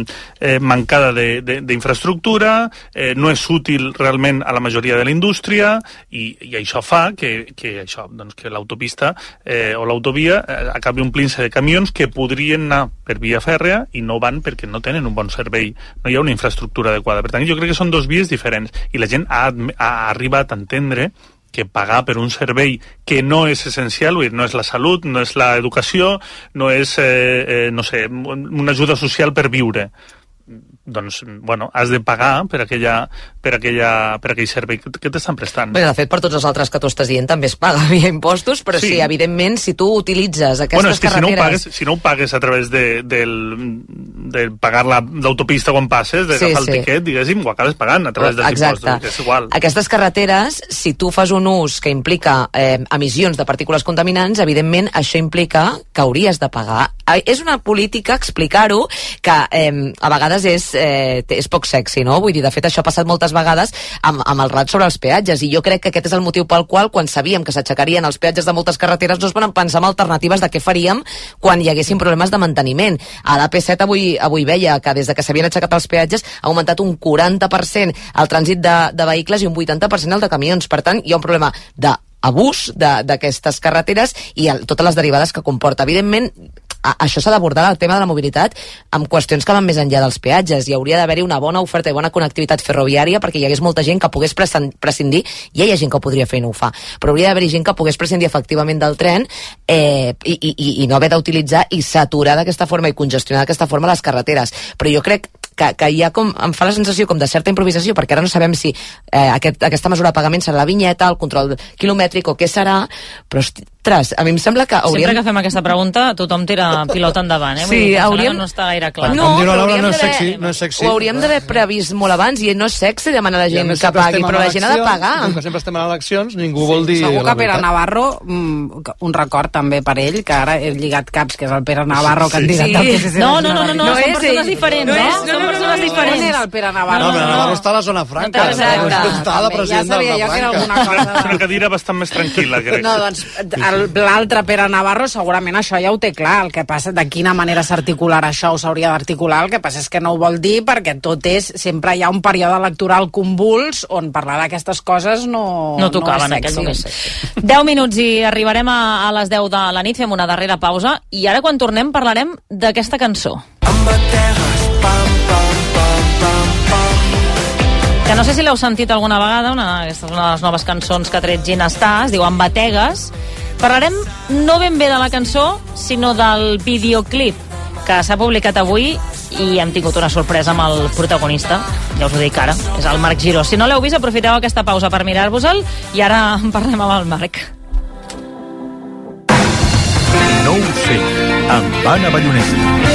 mancada d'infraestructura, no és útil realment a la majoria de la indústria i això fa que l'autopista o l'autovia acabi omplint-se de camions que podrien anar per via fèrrea i no van perquè no tenen un bon servei, no hi ha una infraestructura adequada. Per tant, jo crec que són dos vies diferents i la gent ha arribat a entendre que pagar per un servei que no és essencial, no és la salut, no és l'educació, no és, no sé, una ajuda social per viure. doncs, bueno, has de pagar per aquell servei que t'estan prestant. Bé, de fet, per tots els altres que tu estàs dient també es paga via impostos, però sí, evidentment, si tu utilitzes aquestes carreteres... Si no ho pagues a través de pagar l'autopista quan passes, d'agafar el tiquet, diguéssim, ho acabes pagant a través dels impostos, que és igual. Aquestes carreteres, si tu fas un ús que implica emissions de partícules contaminants, evidentment això implica que hauries de pagar. És una política, explicar-ho, que a vegades és poc sexy, no? Vull dir, de fet, això ha passat moltes vegades amb el rat sobre els peatges, i jo crec que aquest és el motiu pel qual, quan sabíem que s'aixecarien els peatges de moltes carreteres, no es van pensar en alternatives de què faríem quan hi haguessin problemes de manteniment. A l'AP7 avui veia que des que s'havien aixecat els peatges ha augmentat un 40% el trànsit de vehicles i un 80% el de camions. Per tant, hi ha un problema d'abús d'aquestes carreteres i totes les derivades que comporta. Evidentment, això s'ha d'abordar, el tema de la mobilitat, amb qüestions que van més enllà dels peatges. Hi hauria d'haver-hi una bona oferta i bona connectivitat ferroviària perquè hi hagués molta gent que pogués prescindir. Ja hi ha gent que ho podria fer i no ho fa, però hauria d'haver-hi gent que pogués prescindir efectivament del tren i no haver d'utilitzar i saturar d'aquesta forma i congestionar d'aquesta forma les carreteres. Però jo crec que hi ha em fa la sensació com de certa improvisació, perquè ara no sabem si aquesta mesura de pagament serà la vinyeta, el control quilomètric o què serà, però ostres, a mi em sembla que hauríem... Sempre que fem aquesta pregunta tothom tira pilota endavant, Sí, hauríem... No està gaire clar. No, no és sexy. Ho hauríem d'haver previst molt abans, i no és sexy demanar a la gent que pagui, però la gent ha de pagar. Com que sempre estem a eleccions, ningú vol dir... Segur que Pere Navarro, un record també per ell, que ara he lligat caps, que és el Pere Navarro, candidat del PSC. No, són persones diferents, Són persones diferents. On era el Pere Navarro? No, Pere Navarro està a la zona franca. Està de president de la Blanca. És una cadira bastant més tranquil·la, crec. No, doncs l'altre Pere Navarro segurament això ja ho té clar. El que passa, de quina manera s'articularà això, o s'hauria d'articular, el que passa és que no ho vol dir, perquè tot és... Sempre hi ha un període electoral convuls on parlar d'aquestes coses no tocava en aquell moment. 10 minuts i arribarem a les 10 de la nit, fem una darrera pausa, i ara quan tornem parlarem d'aquesta cançó. Que no sé si l'heu sentit alguna vegada, aquesta és una de les noves cançons que ha tret Ginestar, es diu Amb Bategues. Parlarem no ben bé de la cançó, sinó del videoclip que s'ha publicat avui i hem tingut una sorpresa amb el protagonista, ja us ho dic ara, és el Marc Giró. Si no l'heu vist, aprofiteu aquesta pausa per mirar-vos-el i ara en parlem amb el Marc. No ho sé, amb Anna Ballonesta.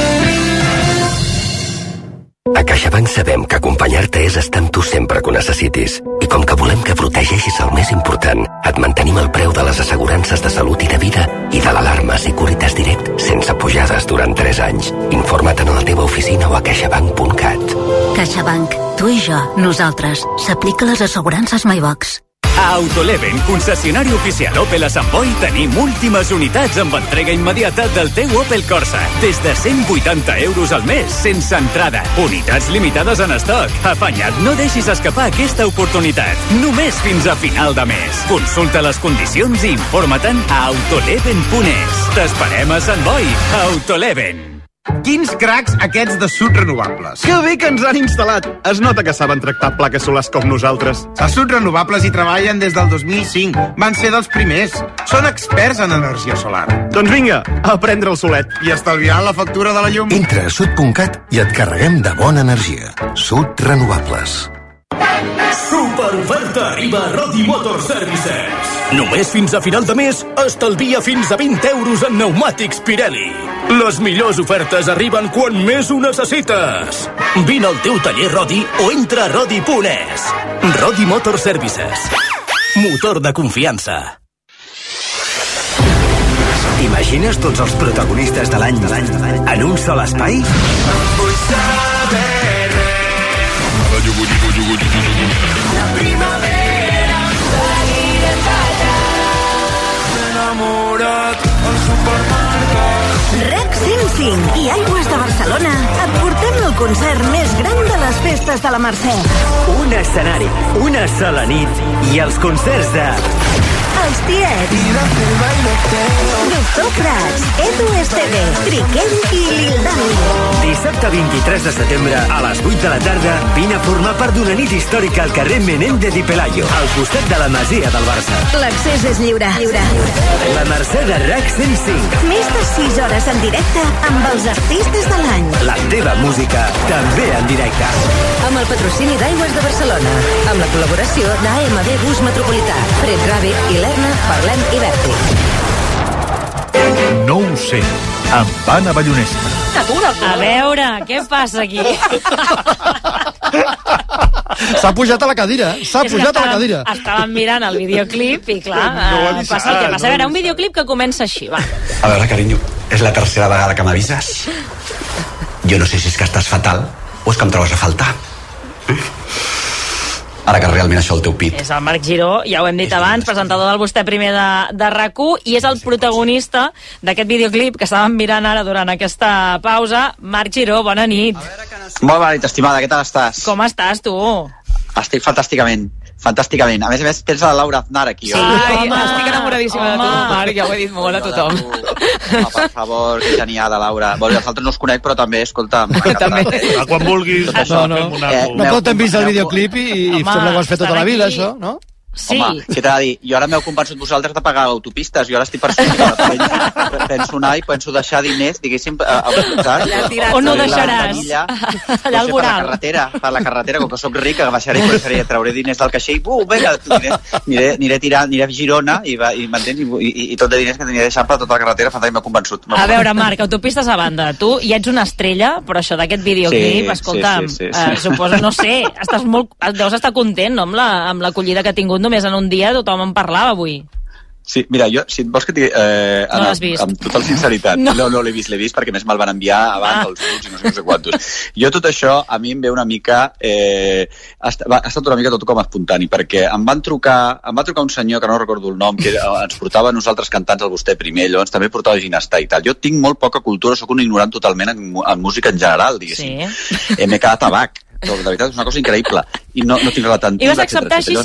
A CaixaBank sabem que acompanyar-te és estar amb tu sempre que ho necessitis. I com que volem que protegeixis el més important, et mantenim el preu de les assegurances de salut i de vida i de l'alarma Securitas Direct sense pujades durant 3 anys. Informa't a la teva oficina o a caixabank.cat. CaixaBank. Tu i jo, nosaltres. S'aplica les assegurances MyBox. A Autoleven, concessionari oficial Opel a Sant Boi, tenim últimes unitats amb entrega immediata del teu Opel Corsa. Des de 180 euros al mes, sense entrada. Unitats limitades en estoc. Afanya't, no deixis escapar aquesta oportunitat. Només fins a final de mes. Consulta les condicions i informa-te'n a autoleven.es. T'esperem a Sant Boi. Autoleven. Quins cracs aquests de Sud Renovables. Que bé que ens han instal·lat. Es nota que saben tractar plaques solars com nosaltres. A Sud Renovables hi treballen des del 2005. Van ser dels primers. Són experts en energia solar. Doncs vinga, a prendre el solet. I estalviar la factura de la llum. Entra a sud.cat i et carreguem de bona energia. Sud Renovables. Superoferta arriba a Rodi Motor Services. Només fins a final de mes estalvia fins a 20 euros en pneumàtics Pirelli. Les millors ofertes arriben quan més ho necessites. Vine al teu taller Rodi o entra a rodi.es. Rodi Motor Services. Motor de confiança. T'imagines tots els protagonistes de l'any en un sol espai? Vull saber la primavera seguiré tallant. M'he enamorat al supermercat. REC 105 i Aigües de Barcelona et portem el concert més gran de les festes de la Mercè. Un escenari, una sola nit i els concerts de... Els tiets. Doctor Prats, Edu Esteve, Triquell i Lildani. Dissabte 23 de setembre, a les 8 de la tarda, vine a formar part d'una nit històrica al carrer Menéndez y Pelayo, al costat de la Masia del Barça. L'accés és lliure. La Mercè de RAC 105. Més de 6 hores en directe amb els artistes de l'any. La teva música també en directe. Amb el patrocini d'Aigües de Barcelona. Amb la col·laboració d'AMB Bus Metropolità, Fred Ràbic i l'Erna, Parlem i Vèrtic. No ho sé, amb Anna Ballonesta. A veure, què passa aquí? S'ha pujat a la cadira, Estàvem mirant el videoclip i clar, passa el que passa. A veure, un videoclip que comença així, va. A veure, carinyo, és la tercera vegada que m'avises. Jo no sé si és que estàs fatal o és que em trobes a faltar. Ara que realment això el teu pit. És el Marc Giró, ja ho hem dit abans, presentador del Vostè Primer de RAC1, i és el protagonista d'aquest videoclip que estàvem mirant ara durant aquesta pausa. Marc Giró, bona nit. Molt bona nit, estimada, què tal estàs? Com estàs, tu? Estic fantàsticament. A més, tens la Laura Aznar aquí. Sí, home, estic enamoradíssima de tu, Marc, ja ho he dit molt a tothom. Home, per favor, que genial, la Laura. Bueno, els altres no us conec, però també, escolta... També. Quan vulguis. No tot hem vist el videoclip i sembla que ho has fet tota la vida, això, no? Sí. Home, què t'ha de dir? Jo ara m'heu convençut vosaltres de pagar autopistes. Jo ara estic per penso anar i penso deixar diners, diguéssim, o no deixaràs? Allà al voral. Per la carretera, com que soc ric, baixaré i trauré diners del caixer i vinga, aniré a Girona i tot de diners que tenia deixat per tota la carretera, m'ha convençut. A veure, Marc, autopistes a banda, tu ja ets una estrella, però això d'aquest videoclip, escolta'm, suposo, no sé, deus estar content, no?, amb l'acollida que ha tingut. Només en un dia tothom en parlava avui. Sí, mira, jo, si et vols que no l'has vist. Amb total sinceritat, no l'he vist, perquè més me'l van enviar abans els grups i no sé quantos. Jo tot això, a mi em ve una mica, ha estat una mica tot com espontani, perquè em va trucar un senyor, que no recordo el nom, que ens portava a nosaltres cantants al Vostè Primer, llavors també portava Ginestar i tal. Jo tinc molt poca cultura, sóc un ignorant totalment en música en general, diguéssim. Sí. M'he quedat a bac. De veritat, és una cosa increïble. I no tinc relatantiva. I vas acceptar així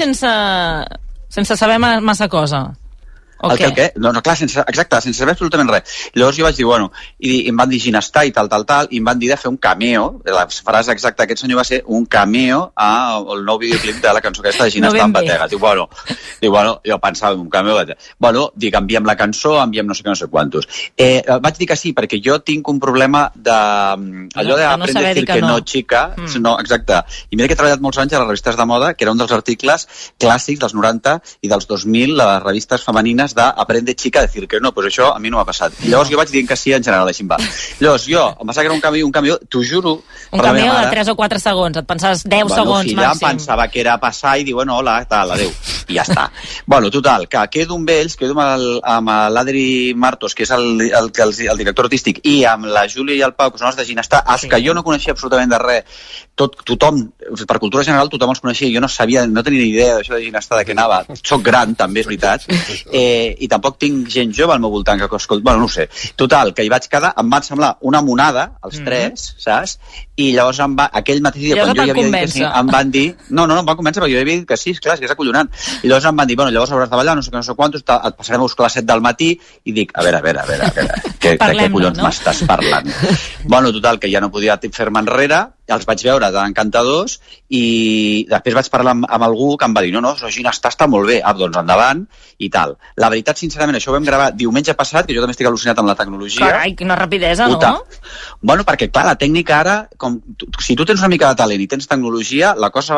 sense saber massa cosa? El què? No, clar, sense saber absolutament res. Llavors jo vaig dir, bueno, i em van dir Ginestar i tal, i em van dir de fer un cameo, la frase exacta d'aquest senyor va ser un cameo al nou videoclip de la cançó aquesta de Ginestar en Batega. Diu, bueno, jo pensava en un cameo, bueno, dic, enviem la cançó, enviem no sé què, no sé quantos. Vaig dir que sí, perquè jo tinc un problema allò d'aprendre a dir que no, chica, no, exacte. I mira que he treballat molts anys a les revistes de moda, que era un dels articles clàssics dels 90 i dels 2000, les revistes femenines d'Aprende chica a decir que no, pues això a mi no m'ha passat. I llavors jo vaig dir que sí en general, així va. Llavors jo, em pensava que era un cameo, t'ho juro... Un cameo de 3 o 4 segons, et pensaves 10 segons màxim. Em pensava que era passar i dir, bueno, hola, tal, adéu, i ja està. Bueno, total, que quedo amb ells, quedo amb l'Adri Martos, que és el director artístic, i amb la Júlia i el Pau, que són els de Ginestar, els que jo no coneixia absolutament de res, tothom, per cultura general, tothom els coneixia, jo no sabia, no tenia ni idea d'això de Ginestar, de què anava. Soc gran, també, és veritat, i tampoc tinc gent jove al meu voltant que escolta, bueno, no ho sé. Total, que hi vaig quedar, em van semblar una monada, els tres, saps? I llavors aquell mateix dia, quan jo ja havia dit que sí, em van dir... No, em van convèncer, perquè jo havia dit que sí, esclar, que és acollonant. I llavors em van dir, bueno, llavors hauràs de ballar, no sé quantos, et passarem a buscar a les 7 del matí, i dic, a veure, de què collons m'estàs parlant? Bueno, total, que ja no podia fer-me enrere, els vaig veure d'encantadors, i després vaig parlar amb algú que em va dir, no, Ginestar està molt bé, doncs endavant, i tal. La veritat, sincerament, això ho vam gravar diumenge passat, que jo també estic al·lucinat amb la tecnologia. Carai, quina rapidesa, no? Bueno, perquè, clar, la tècnica ara, si tu tens una mica de talent i tens tecnologia, la cosa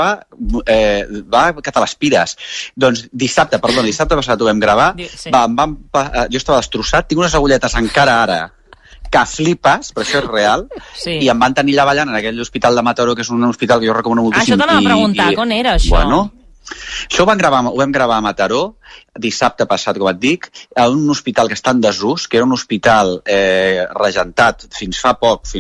va que te l'aspires. Doncs dissabte passat ho vam gravar, jo estava destrossat, tinc unes agulletes encara ara que flipes, però això és real, i em van tenir allà ballant en aquell hospital de Mataró, que és un hospital que jo recomano moltíssim. Això t'anava a preguntar, on era això? Bueno, això ho vam gravar a Mataró, dissabte passat, com et dic, a un hospital que està en desús, que era un hospital regentat fins fa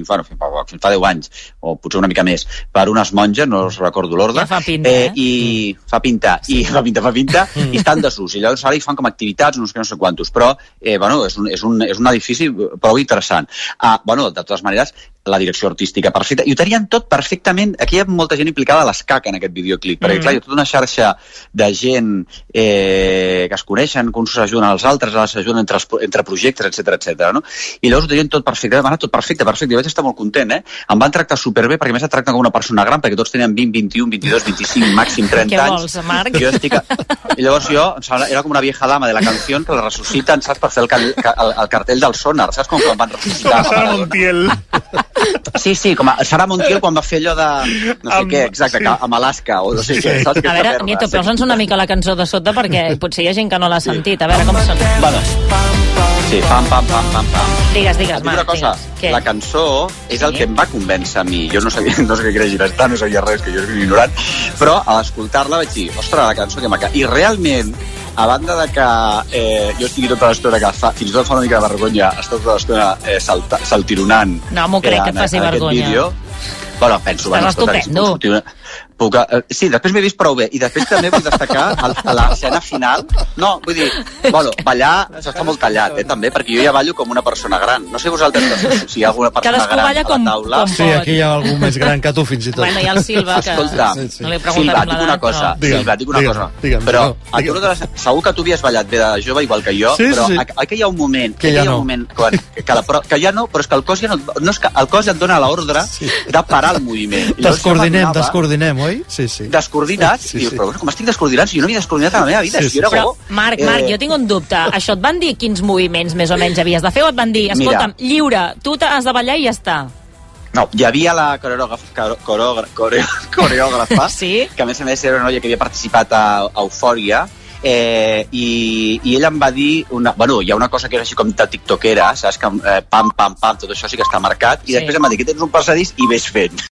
10 anys, o potser una mica més, per unes monges, no recordo l'ordre, fa pinta, i fa pinta, i està en desús, i llavors ara hi fan com activitats, no sé quantos, però, bueno, és un edifici prou interessant. Bueno, de totes maneres, la direcció artística perfecta, i ho tenien tot perfectament. Aquí hi ha molta gent implicada a l'escac en aquest videoclip, perquè clar, hi ha tota una xarxa de gent que es coneixen, que uns s'ajuden als altres, s'ajuden entre projectes, etc. No? I llavors ho tenien tot perfecte, va anar tot perfecte, jo vaig estar molt content, Em van tractar superbé, perquè a més et tracten com una persona gran, perquè tots tenien 20, 21, 22, 25, màxim 30 anys. Què vols, Marc? I llavors jo, era com una vieja dama de la canció que la ressusciten, saps, per fer el cartell del Sonar, saps, com quan van ressuscitar Sara Montiel. Sí, com a Sara Montiel quan va fer allò de no sé què, exacte, amb Alaska o no sé què, saps? A veure, Nieto, posa'ns una mica la cançó de sota perquè potser hi ha gent que no l'ha sentit. A veure com sona. Bueno, sí, pam, pam, pam, pam, pam. Digues, Marc, una cosa, la cançó és el que em va convèncer a mi. Jo no sé què queria girar, no sabia res, que jo era ignorant, però a escoltar-la vaig dir, ostres, la cançó que maca. I realment, a banda de que jo estigui tota l'estona que fins i tot fa una mica de vergonya, està tota l'estona saltironant. No m'ho crec que et faci vergonya. Vídeo. Bueno, penso, estàs estupendo. Sí, després m'he vist prou bé. I després també vull destacar a l'escena final. No, vull dir, ballar s'està molt tallat, també, perquè jo ja ballo com una persona gran. No sé vosaltres si hi ha alguna persona gran a la taula. Sí, aquí hi ha algú més gran que tu, fins i tot. Bueno, hi ha el Silva, que no li preguntarem l'edat. Silva, dic una cosa. Però segur que tu havies ballat bé de jove, igual que jo, però aquí hi ha un moment que ja no, però és que el cos ja et dona l'ordre de parar el moviment. Descoordinem, oi? Sí. Descoordinat? Dius, però com estic descoordinat? Si jo no havia descoordinat a la meva vida, si jo era bo. Marc, jo tinc un dubte. Això et van dir quins moviments més o menys havies de fer o et van dir, escolta'm, lliure, tu has de ballar i ja està? No, hi havia la coreògrafa, que a més era una noia que havia participat a Eufòria, i ella em va dir hi ha una cosa que és així com de tiktokera, saps, que pam, tot això sí que està marcat, i després em va dir que tens un passadís i ves fent.